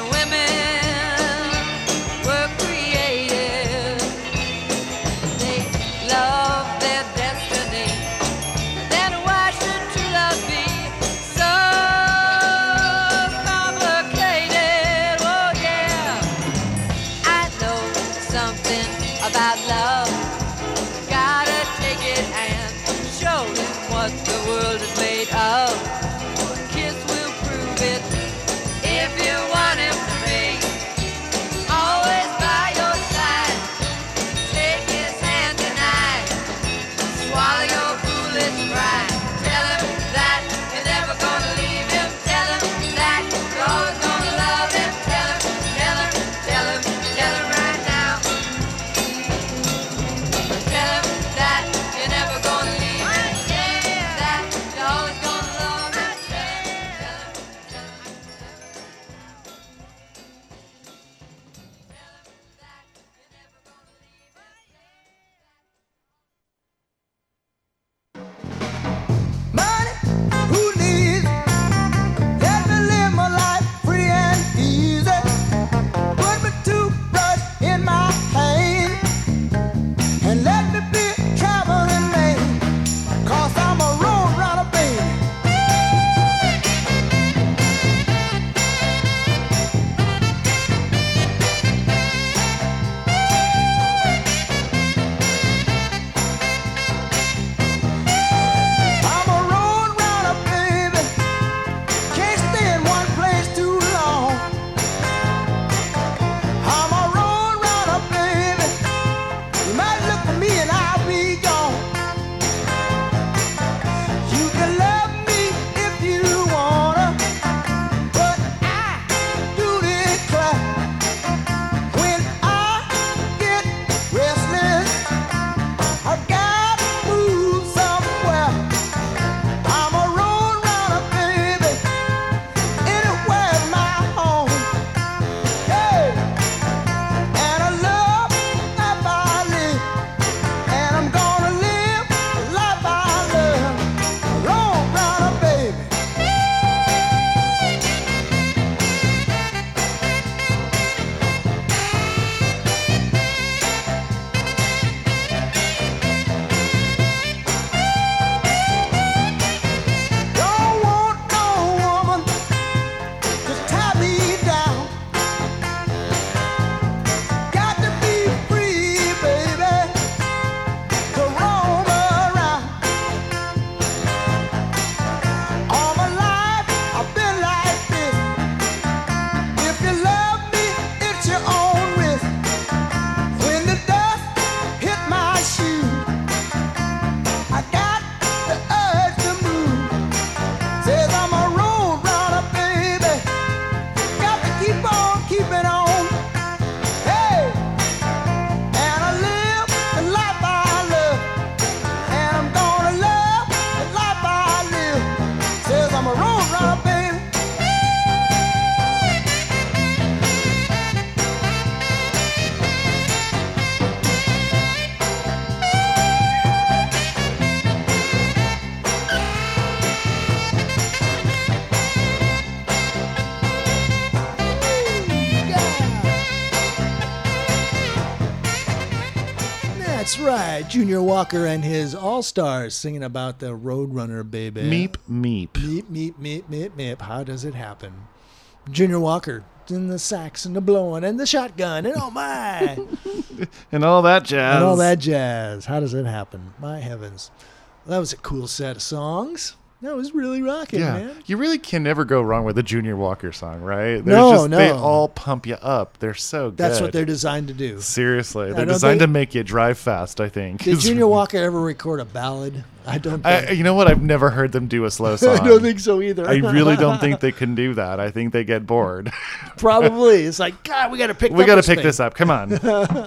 That's right. Junior Walker and his All-Stars singing about the Roadrunner, baby. Meep, meep. Meep, meep, meep, meep, meep. How does it happen? Junior Walker and the sax and the blowing and the shotgun and oh my. And all that jazz. And all that jazz. How does it happen? My heavens. That was a cool set of songs. That was really rocking, yeah. man. You really can never go wrong with a Junior Walker song, right? There's No, just, no. They all pump you up. They're so good. That's what they're designed to do. Seriously. I They're don't designed think- to make you drive fast, I think. Did Junior Walker ever record a ballad? I don't think. I, you know what? I've never heard them do a slow song. I don't think so either. I really don't think they can do that. I think they get bored. Probably. It's like, God, we got to pick we up got to this pick thing. this up. Come on.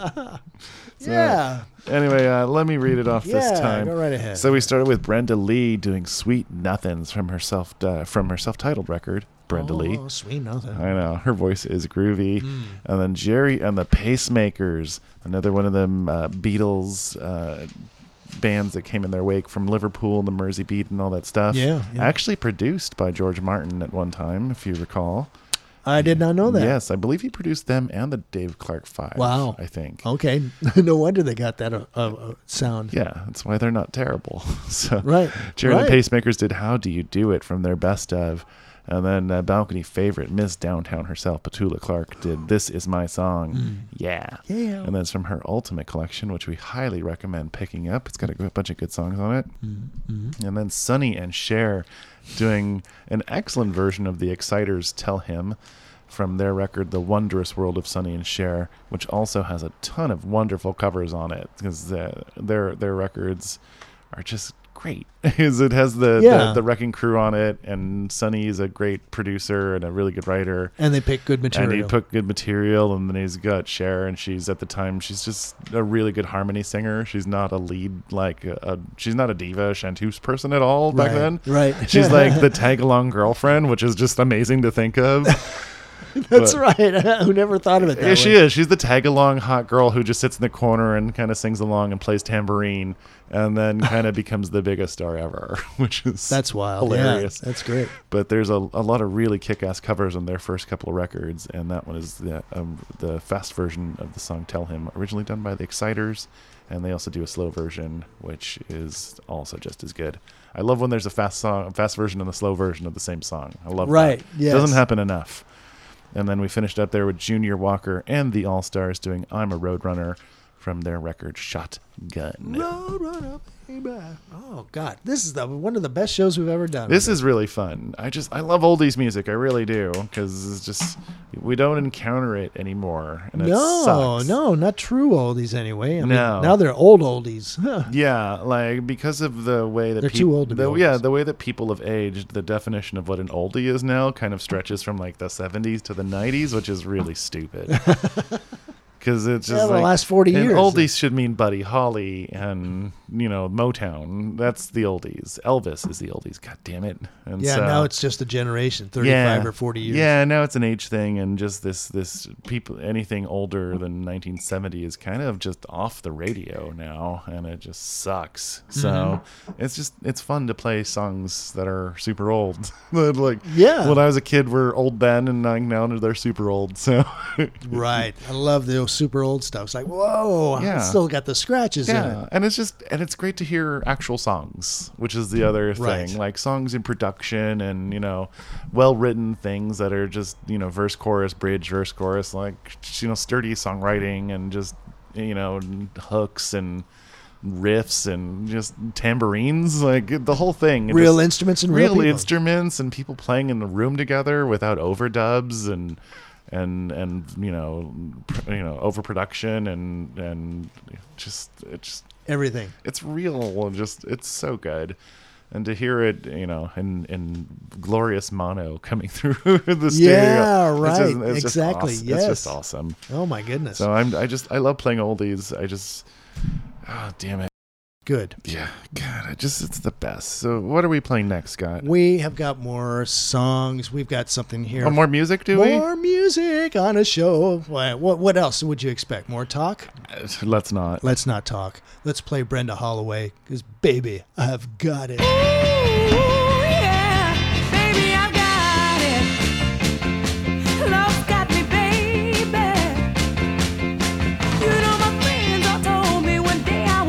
So, yeah. Anyway, uh, let me read it off this Yeah, time. go right ahead. So we started with Brenda Lee doing "Sweet Nothings" from her self uh, from her self-titled record. Brenda oh, Lee. Oh, sweet nothing. I know her voice is groovy. Mm. And then Jerry and the Pacemakers, another one of them uh, Beatles uh, bands that came in their wake from Liverpool and the Mersey Beat and all that stuff. Yeah, yeah. Actually produced by George Martin at one time, if you recall. I did not know that. Yes, I believe he produced them and the Dave Clark Five. Wow. I think. Okay. No wonder they got that uh, uh, sound. Yeah, that's why they're not terrible. So Right, Jerry and right. the Pacemakers did "How Do You Do It" from their best of, and then uh, balcony favorite Miss Downtown herself, Petula Clark, did "This Is My Song." Mm. Yeah, Yeah. and that's from her Ultimate collection, which we highly recommend picking up. It's got a good bunch of good songs on it. Mm-hmm. And then Sonny and Cher doing an excellent version of the Exciters' "Tell Him" from their record "The Wondrous World of Sonny and Cher," which also has a ton of wonderful covers on it, because uh, their their records are just great. Because it has the, Yeah. the the Wrecking Crew on it, and Sonny is a great producer and a really good writer. And they pick good material. And he put good material, and then he's got Cher, and she's at the time she's just a really good harmony singer. She's not a lead like a, a she's not a diva chanteuse person at all back Right, then. right. She's like the tag along girlfriend, which is just amazing to think of. That's But- right. Who never thought of it that Yeah, way? she is. She's the tag along hot girl who just sits in the corner and kind of sings along and plays tambourine, and then kind of becomes the biggest star ever, which is That's wild. Yeah, hilarious. that's great. But there's a, a lot of really kick-ass covers on their first couple of records, and that one is the um, the fast version of the song "Tell Him," originally done by the Exciters, and they also do a slow version, which is also just as good. I love when there's a fast song, a fast version and a slow version of the same song. I love Right, that. yes. Doesn't happen enough. And then we finished up there with Junior Walker and the All-Stars doing "I'm a Roadrunner" from their record Shotgun. Roadrunner, baby. Oh God, this is the one of the best shows we've ever done. This is really fun. I just I love oldies music. I really do, because it's just we don't encounter it anymore, and it no, sucks. no, not true oldies anyway. I mean, No. now they're old oldies. Yeah, like because of the way that They're peop- too old to be the, oldies. Yeah, the way that people have aged, the definition of what an oldie is now kind of stretches from like the seventies to the nineties, which is really stupid. Because it's just Yeah, the like, last forty and years. oldies should mean Buddy Holly and you know Motown. That's the oldies. Elvis is the oldies. God damn it! And Yeah, so, now it's just a generation, thirty-five or forty years. Yeah, now it's an age thing, and just this this people anything older than nineteen seventy is kind of just off the radio now, and it just sucks. So Mhm. it's just it's fun to play songs that are super old. That, like Yeah. when I was a kid, were old then, and like now they're super old. So Right. I love the super old stuff. It's like, whoa, Yeah. it's still got the scratches in Yeah, it. and it's just and it's great to hear actual songs, which is the other thing. Right. Like songs in production and you know, well written things that are just you know verse chorus bridge verse chorus, like you know sturdy songwriting and just you know hooks and riffs and just tambourines, like the whole thing. It Real just- instruments and real people. instruments and people playing in the room together without overdubs and. And and you know, pr- you know, overproduction and and just it's just Everything. It's real. Just it's so good, and to hear it, you know, in in glorious mono coming through the stereo. Yeah, it's right. just- it's just Exactly. awesome. Yes. It's just awesome. Oh my goodness. So I'm I just I love playing oldies. I just oh damn it. Good. Yeah, God, I just it's the best. So what are we playing next, Scott? We have got more songs. We've got something here. Oh, more music, do we? More music on a show. What, what, what else would you expect? More talk? Let's not. Let's not talk. Let's play Brenda Holloway, because, baby, I've got it. Baby, I've got it. Love's got me, baby. You know my friends all told me one day I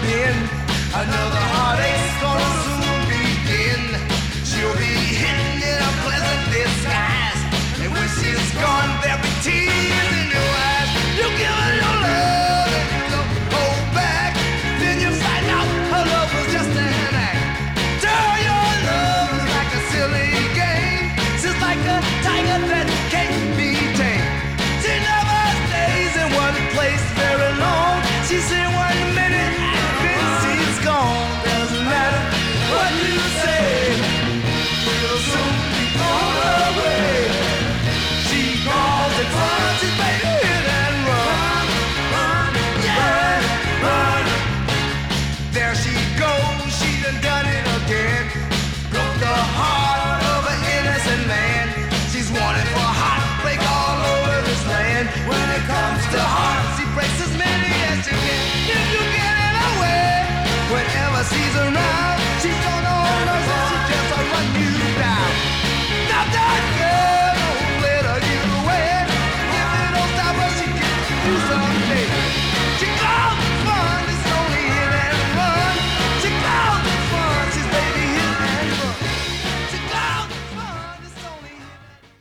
been. Another heartache's gonna soon begin. She'll be hidden in a pleasant disguise, and when she's gone, there'll be tears in your eyes. You give her your love and you don't hold back. Then you find out her love was just an act. To her, your love is like a silly game. She's like a tiger that can't be tamed. She never stays in one place very long. She's in one minute and then she's gone. Doesn't matter what you say, she'll soon be on her way. She calls it fun, she's baby hit and run. Run, yeah, run. There she goes, she done done it again. Broke the heart of an innocent man. She's wanted for heartbreak all over this land. When it comes to hearts, she breaks as many as she can. If you get in her way, whenever she's around, she's gonna hold her so she just will run you down. Stop that girl, don't let her get away. If you don't stop her, she can do someday. She calls it fun, it's only hit and run. She calls it fun, she's baby hit and run. She calls it fun, it's only hit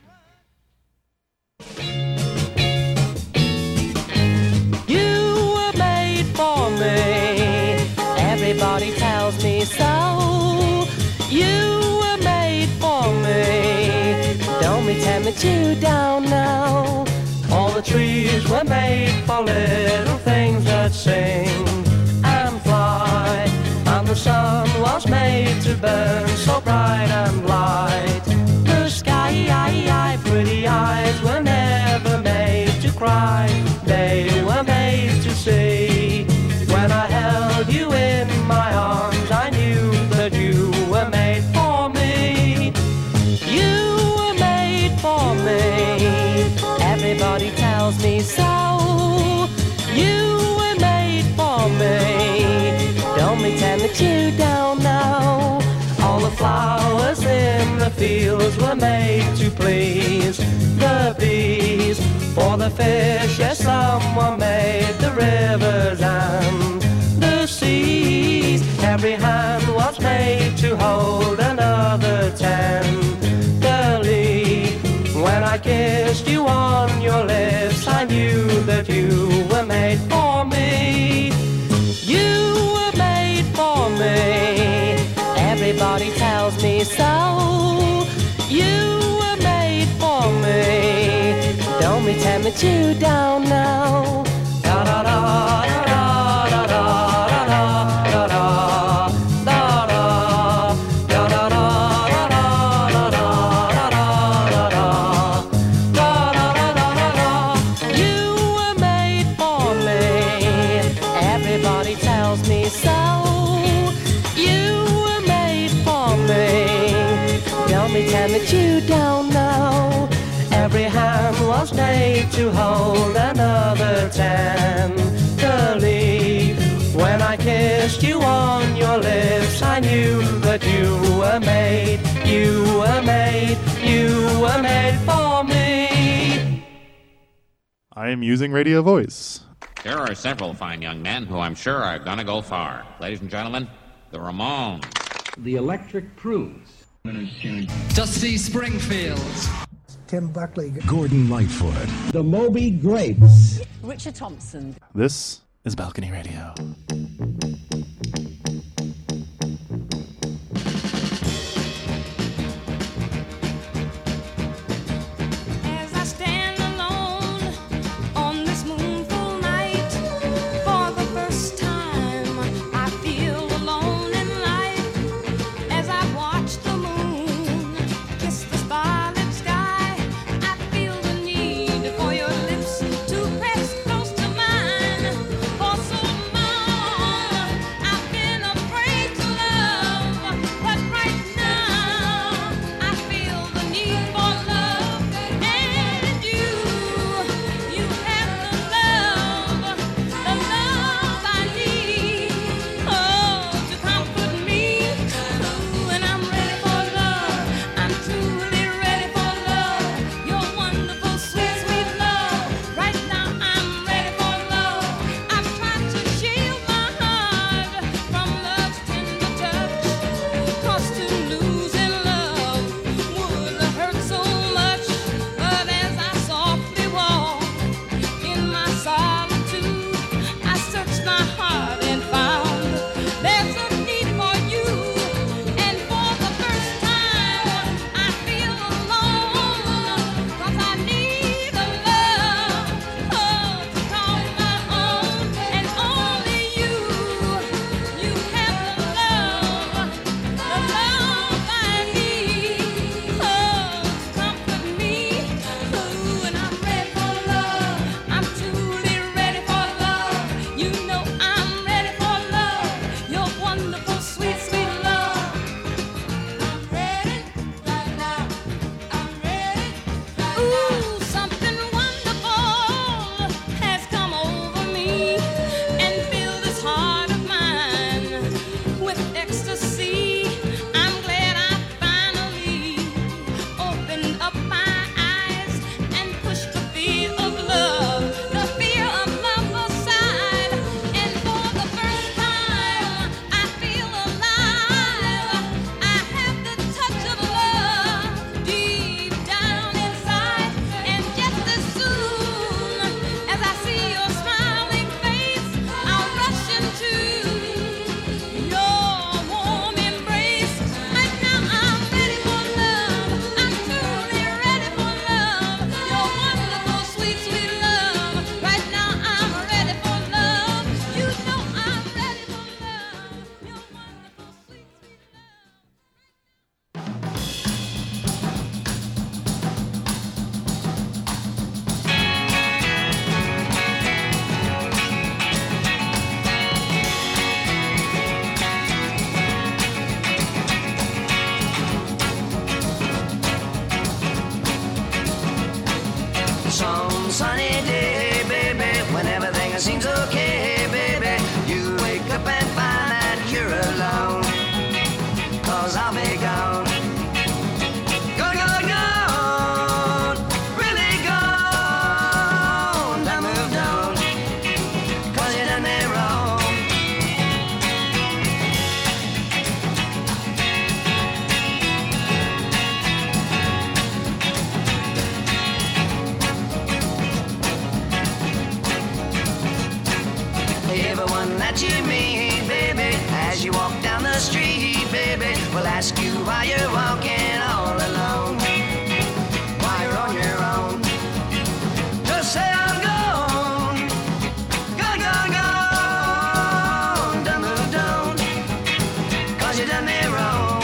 and run. You were made for me. Everybody tells me so. You were made for me. Don't be tempted you down now. All the trees were made for little things that sing and fly. And the sun was made to burn so bright and light. The sky, pretty eyes were never made to cry. They were made to see. When I held you in my arms, I knew that you were made for me. You were made for me. Everybody tells me so. You were made for me. Don't be tempted you down now. All the flowers in the fields were made to please the bees. For the fish, yes, someone made the rivers and the seas. Every hand was made to hold another tenderly. When I kissed you on your lips, I knew that you were made for me. You were made for me. Everybody tells me so. You were made for me. Don't be tempted you down now. Da da da da da da da da da da da da da. You were made for me. Everybody tells me so. You were made for me. Don't be tempted you down now. Every hand was made to hold another tenderly. When I kissed you on your lips, I knew that you were made, you were made, you were made for me. I am using radio voice. There are several fine young men who I'm sure are gonna go far. Ladies and gentlemen, the Ramones. The Electric Prunes. Dusty Springfield. Tim Buckley. Gordon Lightfoot. The Moby Grapes. Richard Thompson. This is Balcony Radio. As I stand alone on this moonful night, for the first time I feel alone in life. As I watch the moon kiss the starlit sky, I feel the need for your lips to press close to mine. For so long ask you why you're walking all alone, why you're on your own. Just say I'm gone, gone, gone, gone. Done moved on, 'cause you done me wrong.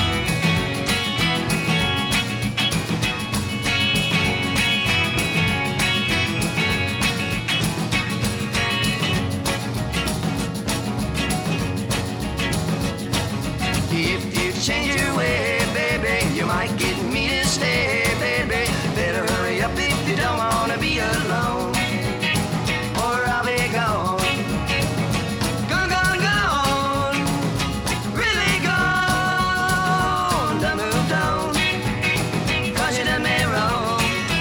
If you change your way, baby, you might get me to stay, baby. Better hurry up if you don't wanna be alone, or I'll be gone. Gone, gone, gone, really gone. Done moved on, 'cause you done me wrong.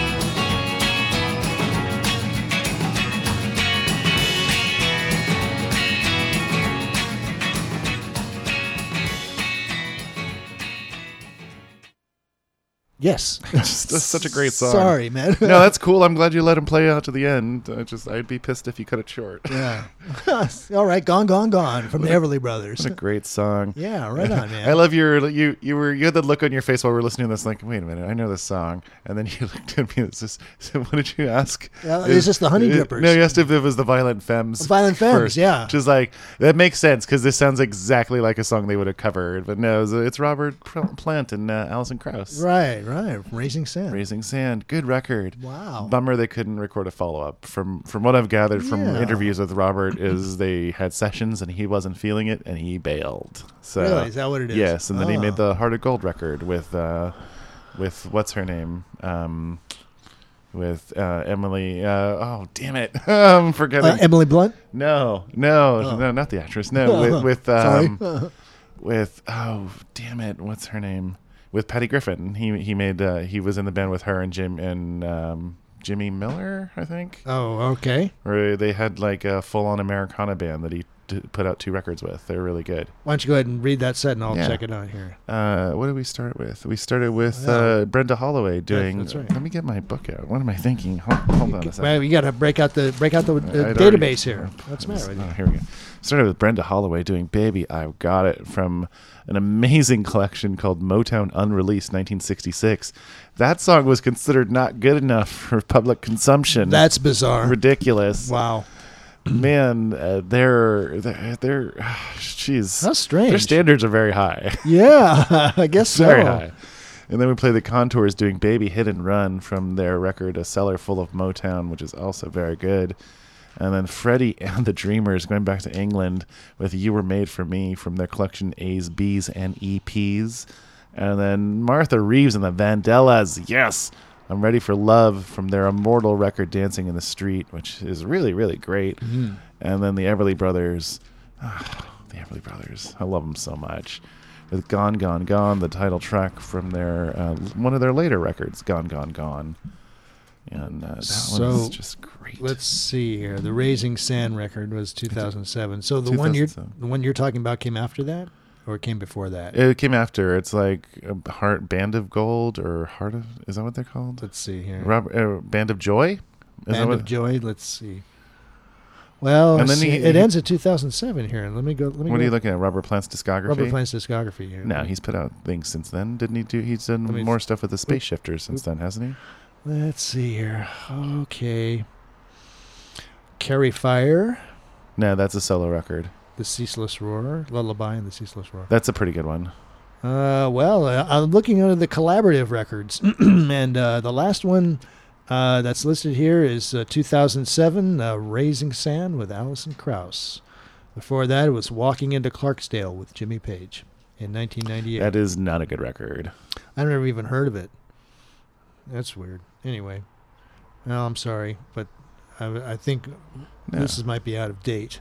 Yes. Just, that's such a great song. Sorry, man. No, that's cool. I'm glad you let him play out to the end. I just, I'd be pissed if you cut it short. Yeah. All right, Gone, Gone, Gone from the Everly Brothers. What a great song. Yeah, right on, man. I love your you you were you had that look on your face while we were listening to this, like, wait a minute, I know this song, and then you looked at me. It's just, so what did you ask? Uh, it's just the Honey it- Drippers. No, you asked if it was the Violent Femmes. Violent Femmes, first, yeah. Which is like that makes sense because this sounds exactly like a song they would have covered, but no, it's, it's Robert Pl- Plant and uh, Alison Krauss. Right, right. Raising Sand. Raising Sand, good record. Wow. Bummer they couldn't record a follow up. From from what I've gathered from Yeah. interviews with Robert, is they had sessions and he wasn't feeling it and he bailed. So Really? Is that what it is? Yes, and then he Oh. made the Heart of Gold record with uh, with what's her name, um, with uh, Emily. Uh, oh damn it, I'm forgetting. Uh, Emily Blunt? No, no, Oh. no, not the actress. No, with with um, Sorry. with oh damn it, what's her name? With Patty Griffin. He he made uh, he was in the band with her and Jim and um, Jimmy Miller, I think. Oh, okay. Where they had like a full on Americana band that he d- put out two records with. They're really good. Why don't you go ahead and read that set and I'll Yeah. check it out here. Uh, what did we start with? We started with Yeah. uh, Brenda Holloway doing. that's right. Let me get my book out. What am I thinking? Hold, hold on a second. Well, you got to break out the break out the uh, I'd database already- here. What's the matter with you? Oh, here we go. Started with Brenda Holloway doing "Baby, I've Got It" from an amazing collection called Motown Unreleased, nineteen sixty-six. That song was considered not good enough for public consumption. That's bizarre. Ridiculous. Wow. Man, uh, they're they're, they're jeez. That's strange. Their standards are very high. Yeah, I guess so. Very high. And then we play the Contours doing "Baby Hit and Run" from their record "A Cellar Full of Motown," which is also very good. And then Freddie and the Dreamers going back to England with "You Were Made for Me" from their collection A's, B's, and E Ps. And then Martha Reeves and the Vandellas, yes, I'm Ready for Love from their immortal record "Dancing in the Street," which is really, really great. Mhm. And then the Everly Brothers, ah, the Everly Brothers, I love them so much. With "Gone, Gone, Gone," the title track from their uh, one of their later records, "Gone, Gone, Gone." And uh, that So one's just great. let's see here. The Raising Sand record was two thousand seven. So the one you're two thousand seven. the one you're talking about came after that, or it came before that? It came after. It's like a heart, Band of Gold, or Heart of. Is that what they're called? Let's see here. Robert, uh, Band of Joy. Is that Band what- of Joy. Let's see. Well, And then see, he- it he- ends at two thousand seven here. Let me go. Let me. What go. are you looking at? Robert Plant's discography. Robert Plant's discography here. No, he's put out things since then. Didn't he do? He's done Let me- more stuff with the Space Oop. Shifters since then, hasn't he? Let's see here. Okay. Carry Fire, No, that's a solo record. The Ceaseless Roar, Lullaby and The Ceaseless Roar. That's a pretty good one. Uh, well, uh, I'm looking under the collaborative records, and uh, the last one uh, that's listed here is uh, two thousand seven, uh, Raising Sand with Alison Krauss. Before that, it was Walking into Clarksdale with Jimmy Page in nineteen ninety-eight. That is not a good record. I've never even heard of it. That's weird. Anyway, no, I'm sorry, but I, I think No. this is, might be out of date.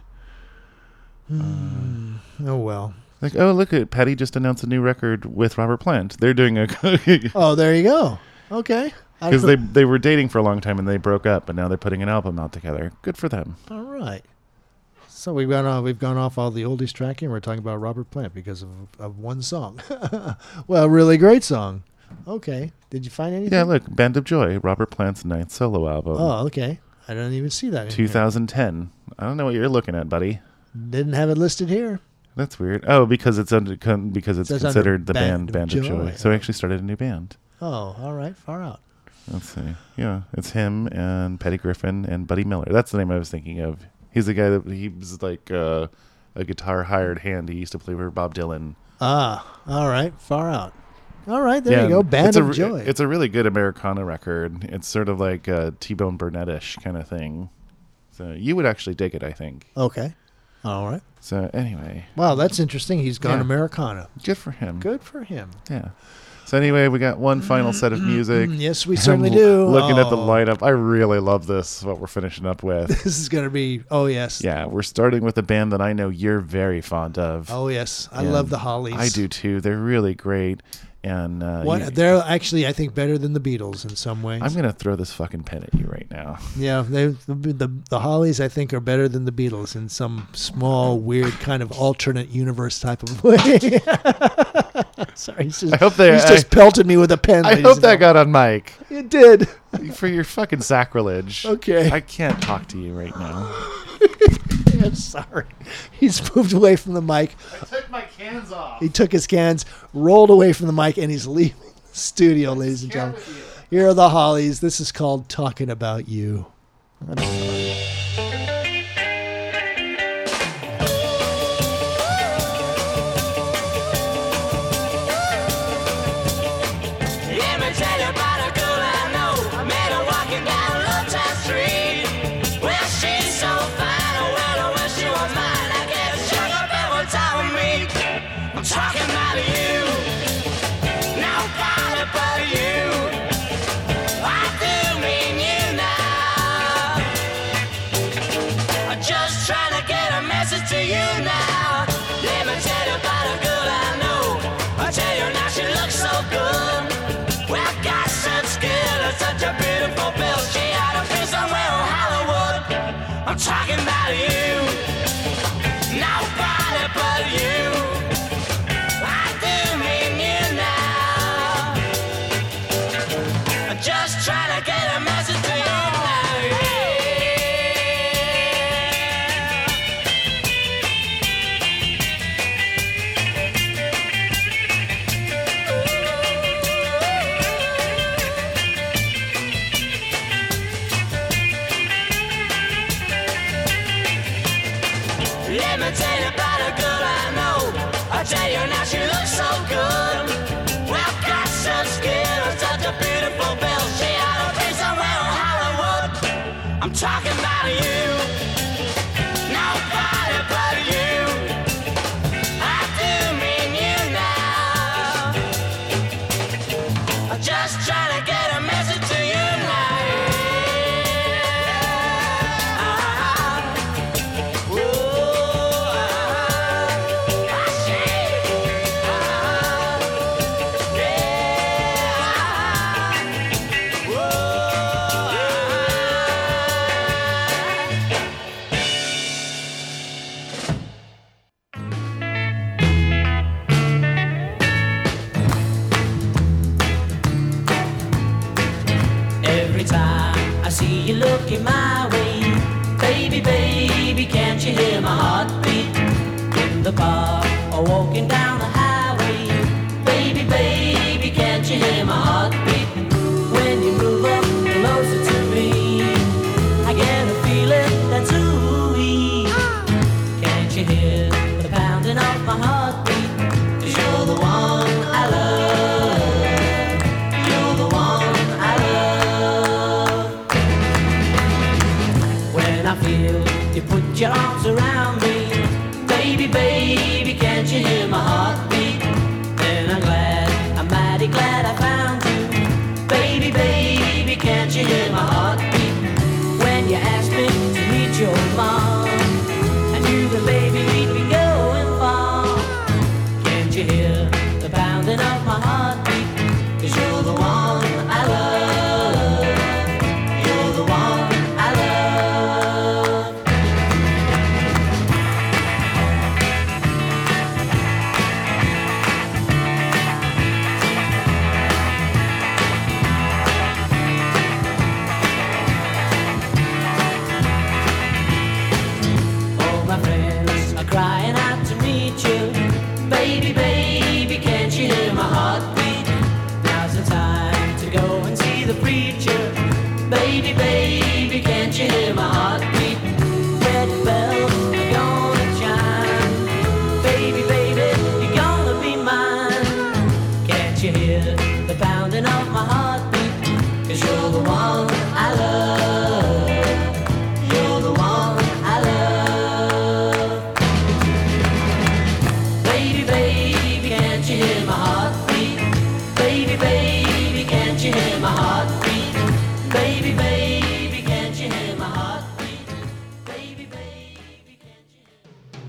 Hmm. oh well. Like, oh, look at Patty just announced a new record with Robert Plant. They're doing a Oh, there you go. Okay. I because don't- they they were dating for a long time and they broke up, but now they're putting an album out together. Good for them. All right. So we've gone off, we've gone off all the oldies tracking. We're talking about Robert Plant because of, of one song. Well, really great song. Okay. Did you find anything? Yeah, look, Band of Joy, Robert Plant's ninth solo album. Oh, okay. I don't even see that in here. twenty ten. I don't know what you're looking at, buddy. Didn't have it listed here. That's weird. Oh, because it's under con- because it's Says under considered the Band band of Band of Joy. Joy. So he actually started a new band. Oh, all right, far out. Let's see. Yeah, it's him and Petty Griffin and Buddy Miller. That's the name I was thinking of. He's the guy that he was like uh, a guitar hired hand. He used to play for Bob Dylan. Ah, all right, far out. All right, there Yeah, you go, Band it's of a, Joy. It's a really good Americana record. It's sort of like a T-Bone Burnett-ish kind of thing. So you would actually dig it, I think. Okay. All right. So anyway. Wow, that's interesting. He's gone Yeah. Americana. Good for him. Good for him. Yeah. So anyway, we got one final set of music. Yes, we I'm certainly do. Looking at the Oh. lineup, I really love this, what we're finishing up with. This is going to be, oh, yes. Yeah, we're starting with a band that I know you're very fond of. Oh, yes. I And love the Hollies. I do too. They're really great. And uh, What, you- they're actually, I think, better than the Beatles in some ways. I'm going to throw this fucking pen at you right now. Yeah, they, the, the the Hollies, I think, are better than the Beatles in some small, weird kind of alternate universe type of way. Sorry, he's just, I hope they- he's just I- pelted me with a pen. I ladies hope and that gentlemen. got on mic. It did. For your fucking sacrilege. Okay. I can't talk to you right now. I'm sorry. He's moved away from the mic. I took my cans off. He took his cans, rolled away from the mic, and he's leaving the studio, ladies and gentlemen. Here are the Hollies. This is called Talking About You. I'm sorry. Let me tell you about a girl I know. I met her walking down Lowtown Street. Well, she's so fine. Oh, well, I wish she was mine. I guess sugar every time we meet. I'm talking about you. Nobody but you. I do mean you now. I'm just trying to get a message to you now. Let me tell you about a girl I know. I tell you now, she looks so good. Well, got such skill and such a beautiful bill. She ought to be somewhere in Hollywood. I'm talking about you. Nobody but you. I do mean you now. I'm just trying to get a message to you now. Let me tell you about a girl I know. I tell you now, she looks so good. Well, got such skill and such a beautiful bill. She ought to be somewhere in Hollywood. I'm talking about you. Nobody but you. I do mean you now. I'm just trying to get a message to you now. Every time I see you looking my way, baby, baby, can't you hear my heartbeat? In the park or walking down the highway, baby, baby, can't you hear my heartbeat? When you move up closer to me, I get a feeling that's ooey. Can't you hear the pounding of my heartbeat? 'Cause you're the one I love. You're the one I love. When I feel you put your arms around me, baby, baby, can't you hear my heartbeat? Then I'm glad, I'm mighty glad I found you. Baby, baby, can't you hear my heartbeat? When you asked me to meet your mom, I knew that baby we'd be going far. Can't you hear the pounding of my heartbeat? 'Cause you're the one I love. You're the one I love. preacher. Baby, baby, can't you hear my heartbeat? Now's the time to go and see the preacher. Baby, baby, can't you hear my heartbeat? Red bells are gonna chime. Baby, baby, you're gonna be mine. Can't you hear the pounding of my heartbeat? 'Cause you're the one I love. You're the one I love. Baby, baby, can't you hear my heartbeat? Baby, baby, can't you hear my heartbeat? Baby, baby, can't you hear my heartbeat? Baby, baby, can't you hear?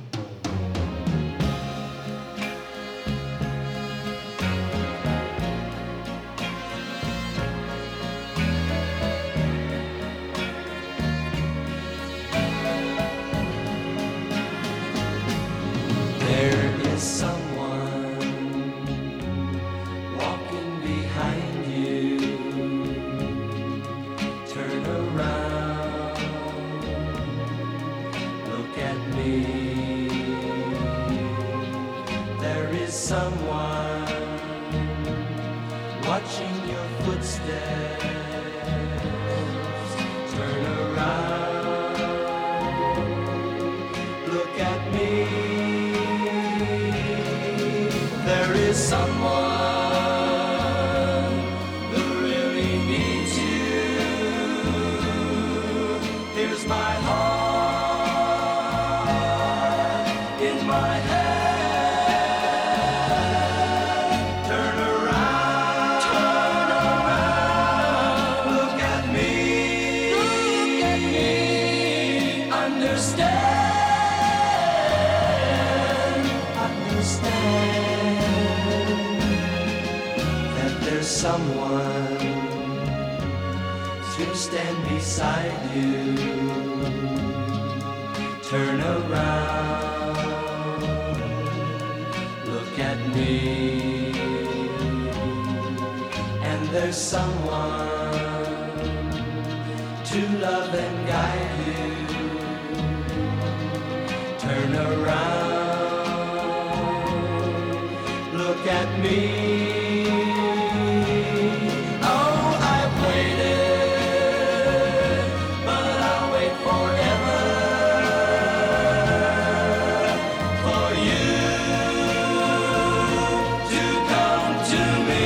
There is someone walking behind you. Turn around, look at me. There is someone watching your footsteps. Turn around, look at me. There is someone who really needs you. Here's my heart in my hand. Turn around, turn around. Look at me, look at me. Understand, understand that there's someone to stand beside you. Turn around, look at me, and there's someone to love and guide you. Turn around, look at me. Oh, I've waited, but I'll wait forever for you to come to me.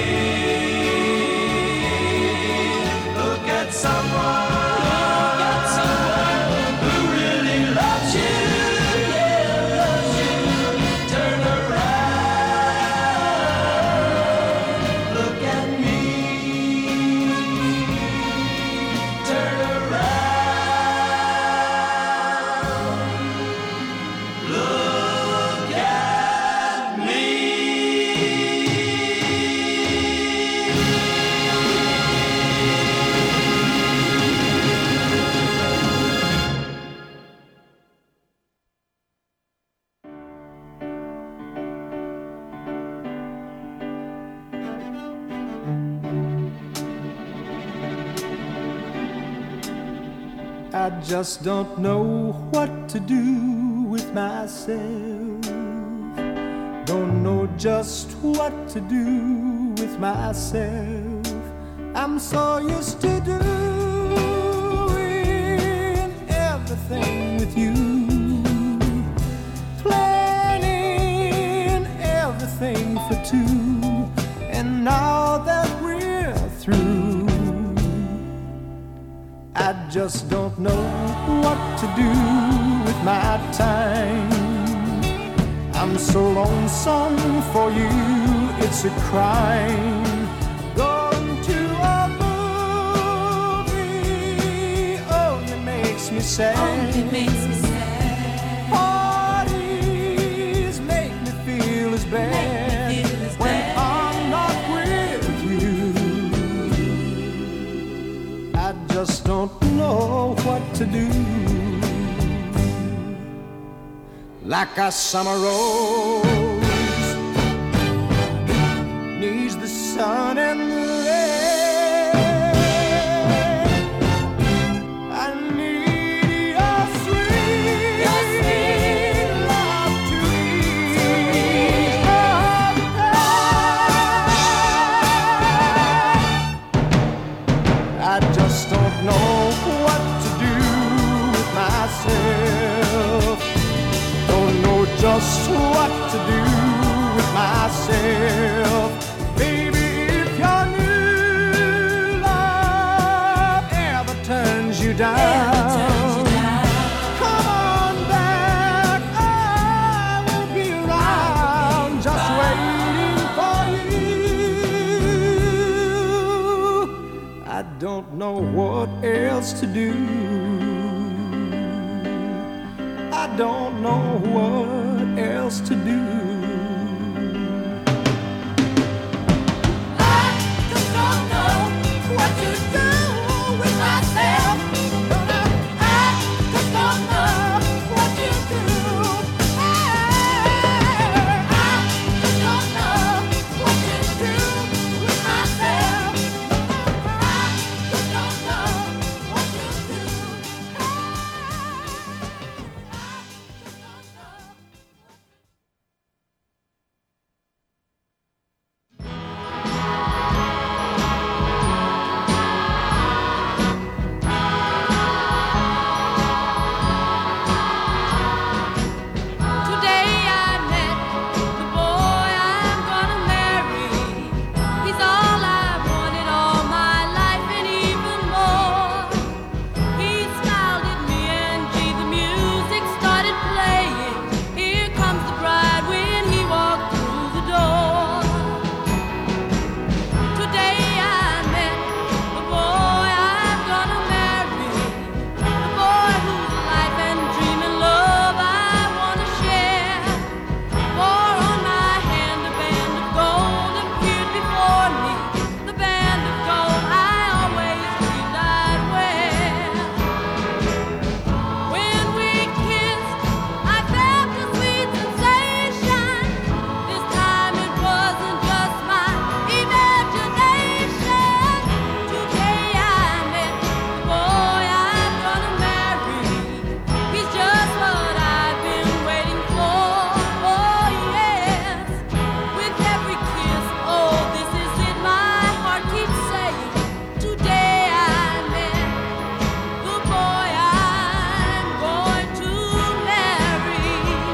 Look at someone, look at someone who really loves you, yeah, loves you. Turn around, look at me. Turn around, look at me. I just don't know what to do with myself. Don't know just what to do with myself. I'm so used to doing everything with you, planning everything for two, and now that we're through, I just don't know what to do with my time. I'm so lonesome for you, it's a crime. Going to a movie only makes me sad. Only makes me sad. Parties make me feel as bad, me feel as when bad. I'm not with you. I just don't know what to do. Like a summer rose needs the sun and the rain. I need your sweet, your sweet love to ease just what to do with myself. Baby, if your new love ever turns you down, come on back, I will be around just waiting for you. I don't know what else to do. I don't know what else to do. I just don't know what to do with myself. I just don't know what to do. I just don't know what to do with myself. I just don't know what to do. Today I met the boy I'm gonna marry. He's all I wanted all my life and even more. He smiled at me and gee, the music started playing. Here comes the bride when he walked through the door. Today I met the boy I'm gonna marry. The boy whose life and dream and love I wanna share. For on my hand a band of gold appeared before me, the band of gold I always dreamed I'd wear. When we kissed, I felt a sweet sensation. This time it wasn't just my imagination. Today I met the boy I'm gonna marry. He's just what I've been waiting for. Oh yes, with every kiss, oh this is it. My heart keeps saying. Today I met the boy I'm going to marry.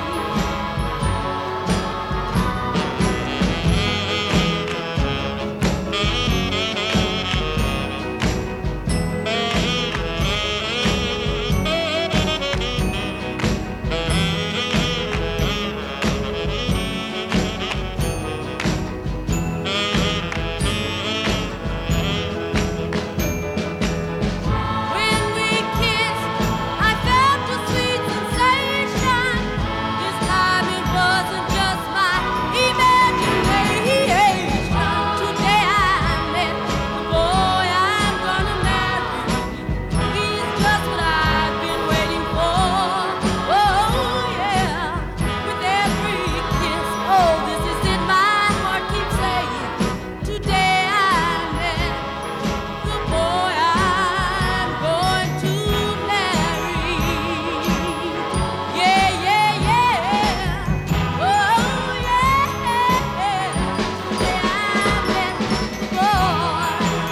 When we kissed, I felt a sweet sensation. This time it wasn't just my imagination. Today I met the boy I'm gonna marry. He's just what I've been waiting for. Oh yeah, with every kiss, oh this is it. My heart keeps saying. Today I met the boy I'm going to marry. Yeah, yeah, yeah. Oh, yeah. Today I met the boy.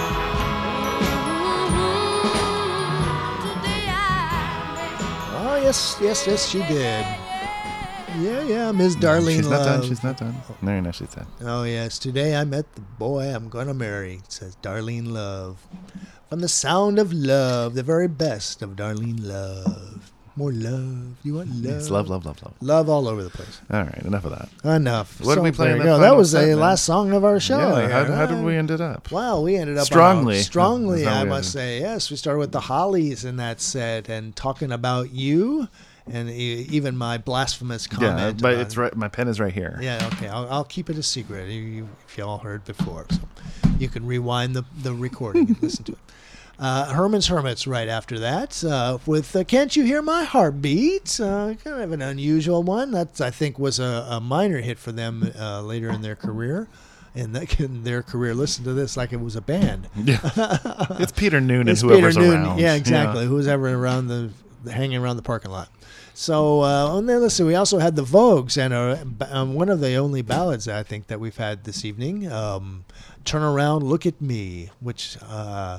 Today I met. Oh, yes, yes, yes, she did. Yeah, yeah, Miss Darlene She's not Love. done. She's not done. No, no, she's done. Oh, yes. Today I met the boy I'm going to marry, says Darlene Love. From the sound of love, the very best of Darlene Love. More love. You want love? It's love, love, love, love. Love all over the place. All right, enough of that. Enough. What did we So play there in you that go. That final was the segment? last song of our show. Yeah, how, here. how did we end it up? Wow, we ended up Strongly. on a, strongly. That's how I we must ended. say, yes. We started with the Hollies in that set and talking about you, and e- even my blasphemous comment. Yeah, but about- it's right. My pen is right here. Yeah, okay. I'll, I'll keep it a secret. You, you, if y'all heard before, so you can rewind the the recording and listen to it. Uh, Herman's Hermits right after that uh, with uh, Can't You Hear My Heartbeat? Uh, kind of an unusual one. That, I think, was a, a minor hit for them uh, later in their career. And that, in their career, listen to this like it was a band. Yeah. It's Peter Noonan, It's whoever's Peter Noonan. around. Yeah, exactly. Yeah. Who's ever around the, hanging around the parking lot. So, uh, and then listen, we also had the Vogues, and uh, um, one of the only ballads I think that we've had this evening, um, Turn Around, Look at Me, which uh,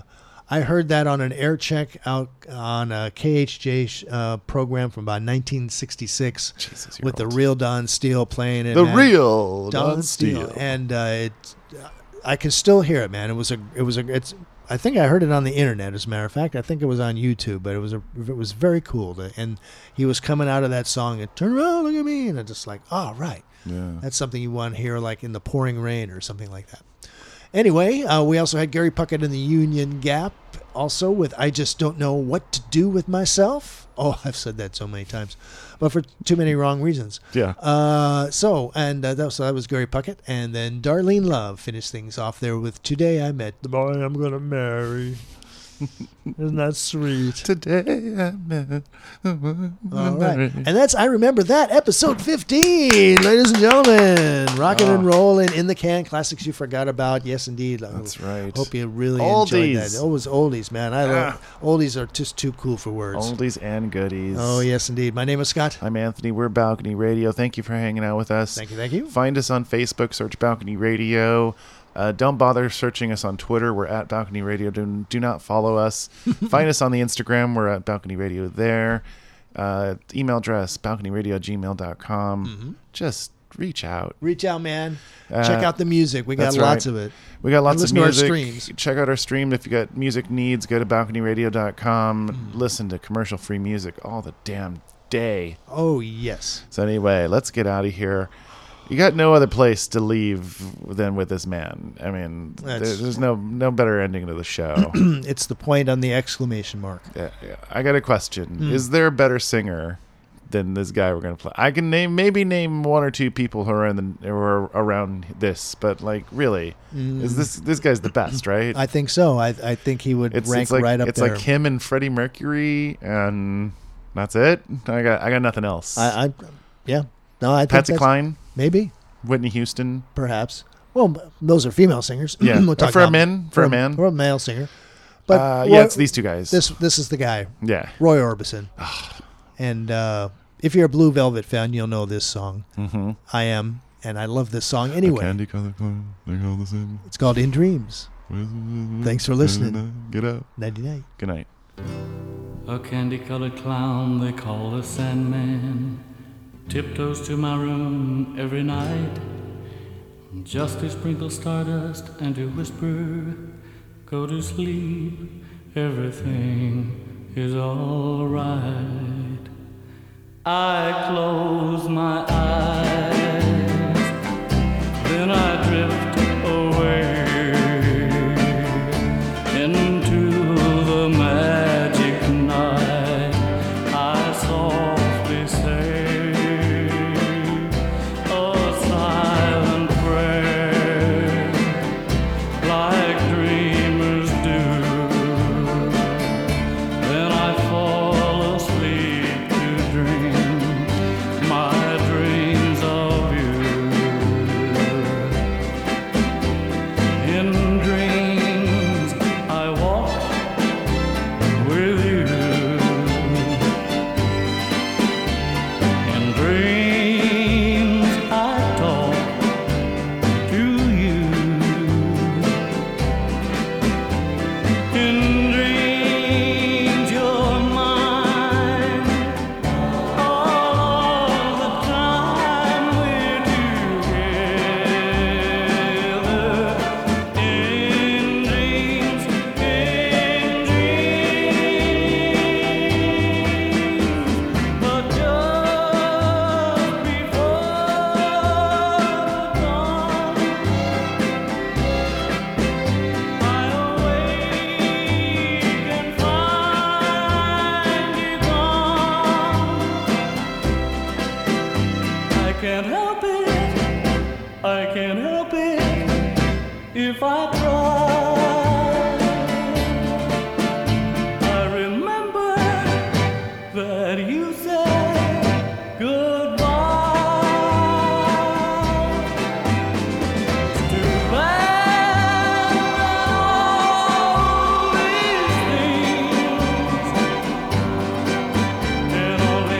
I heard that on an air check out on a K H J uh, program from about nineteen sixty-six Jesus, with old. the real Don Steele playing it. The man. real Don, Don Steele. Steele. And uh, it, I can still hear it, man. It was a, it was a, it's, I think I heard it on the internet, as a matter of fact. I think it was on YouTube, but it was a, it was very cool. To, and he was coming out of that song and turn around, look at me. And I'm just like, oh, right. Yeah. That's something you want to hear like in the pouring rain or something like that. Anyway, uh, we also had Gary Puckett in the Union Gap, also with I Just Don't Know What to Do with Myself. Oh, I've said that so many times, but for too many wrong reasons. Yeah. Uh, so, and uh, that, was, so that was Gary Puckett. And then Darlene Love finished things off there with Today I Met the Boy I'm Going to Marry. Isn't that sweet? Today I met. All right. And that's, I remember that, episode fifteen, ladies and gentlemen. Rocking Oh. and rolling in the can. Classics you forgot about. Yes, indeed. That's right. Hope you really Oldies. enjoyed that. Always oldies, man. I love oldies are just too cool for words. Oldies and goodies. Oh, yes, indeed. My name is Scott. I'm Anthony. We're Balcony Radio. Thank you for hanging out with us. Thank you, thank you. Find us on Facebook. Search Balcony Radio. Uh, don't bother searching us on Twitter. We're at Balcony Radio. Do, do not follow us. Find us on the Instagram. We're at Balcony Radio there. Uh, email address, balconyradio at gmail dot com. Mm-hmm. Just reach out. Reach out, man. Uh, Check out the music. We got that's lots right. of it. We got lots And of listen to our music. streams. Check out our stream. If you got music needs, go to balcony radio dot com. Mm. Listen to commercial-free music all the damn day. Oh, yes. So anyway, let's get out of here. You got no other place to leave than with this man. I mean, there, That's- there's no no better ending to the show. It's the point on the exclamation mark. Yeah, yeah. I got a question. Mm. Is there a better singer than this guy we're going to play? I can name maybe name one or two people who are in the who are around this, but like really, Mm. is this this guy's the best, right? I think so. I I think he would It's, rank it's like right up it's there. like him and Freddie Mercury, and that's it. I got I got nothing else. I, I yeah. No, I think Patsy that's- Cline, maybe, Whitney Houston. perhaps. Well, those are female singers. Yeah. We'll Or talk for a about- man, for a man. or a male singer. But Uh, Roy- yeah, it's these two guys. This this is the guy. Yeah. Roy Orbison. And uh, if you're a Blue Velvet fan, you'll know this song. Mm-hmm. I am, and I love this song anyway. Candy colored clown, they call the same. It's called In Dreams. Thanks for listening. Get out. Nighty night. Good night. A candy-colored clown they call the Sandman tiptoes to my room every night just to sprinkle stardust and to whisper, go to sleep, everything is all right. I close my eyes, then I drift away into the magic night. I softly say a silent prayer, like dreamers do. Then I fall asleep to dream my dreams of you. In dreams I walk with you. In dreams I talk to you. In dreams you're mine. All the time we're together. In dreams, in dreams. But just before the dawn, I awake and find you gone. I can't help it, I can't help it if I try. I remember that you said goodbye. It's too bad all these things can only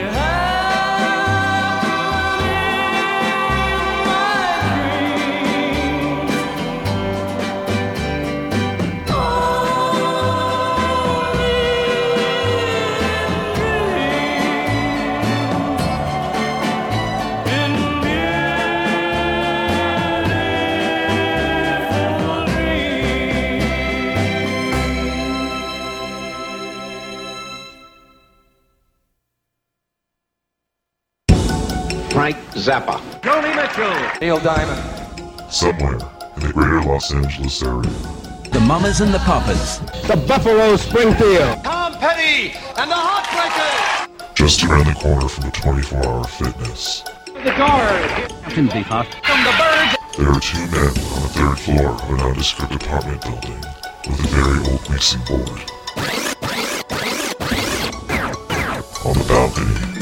happen in my dreams. Zappa. Joni Mitchell. Neil Diamond. Somewhere in the greater Los Angeles area. The Mamas and the Papas. The Buffalo Springfield. Tom Petty and the Heartbreakers. Just around the corner from a twenty-four hour fitness. The Guard. Couldn't be hot. From the Birds. There are two men on the third floor of a nondescript apartment building with a very old mixing board. On the balcony,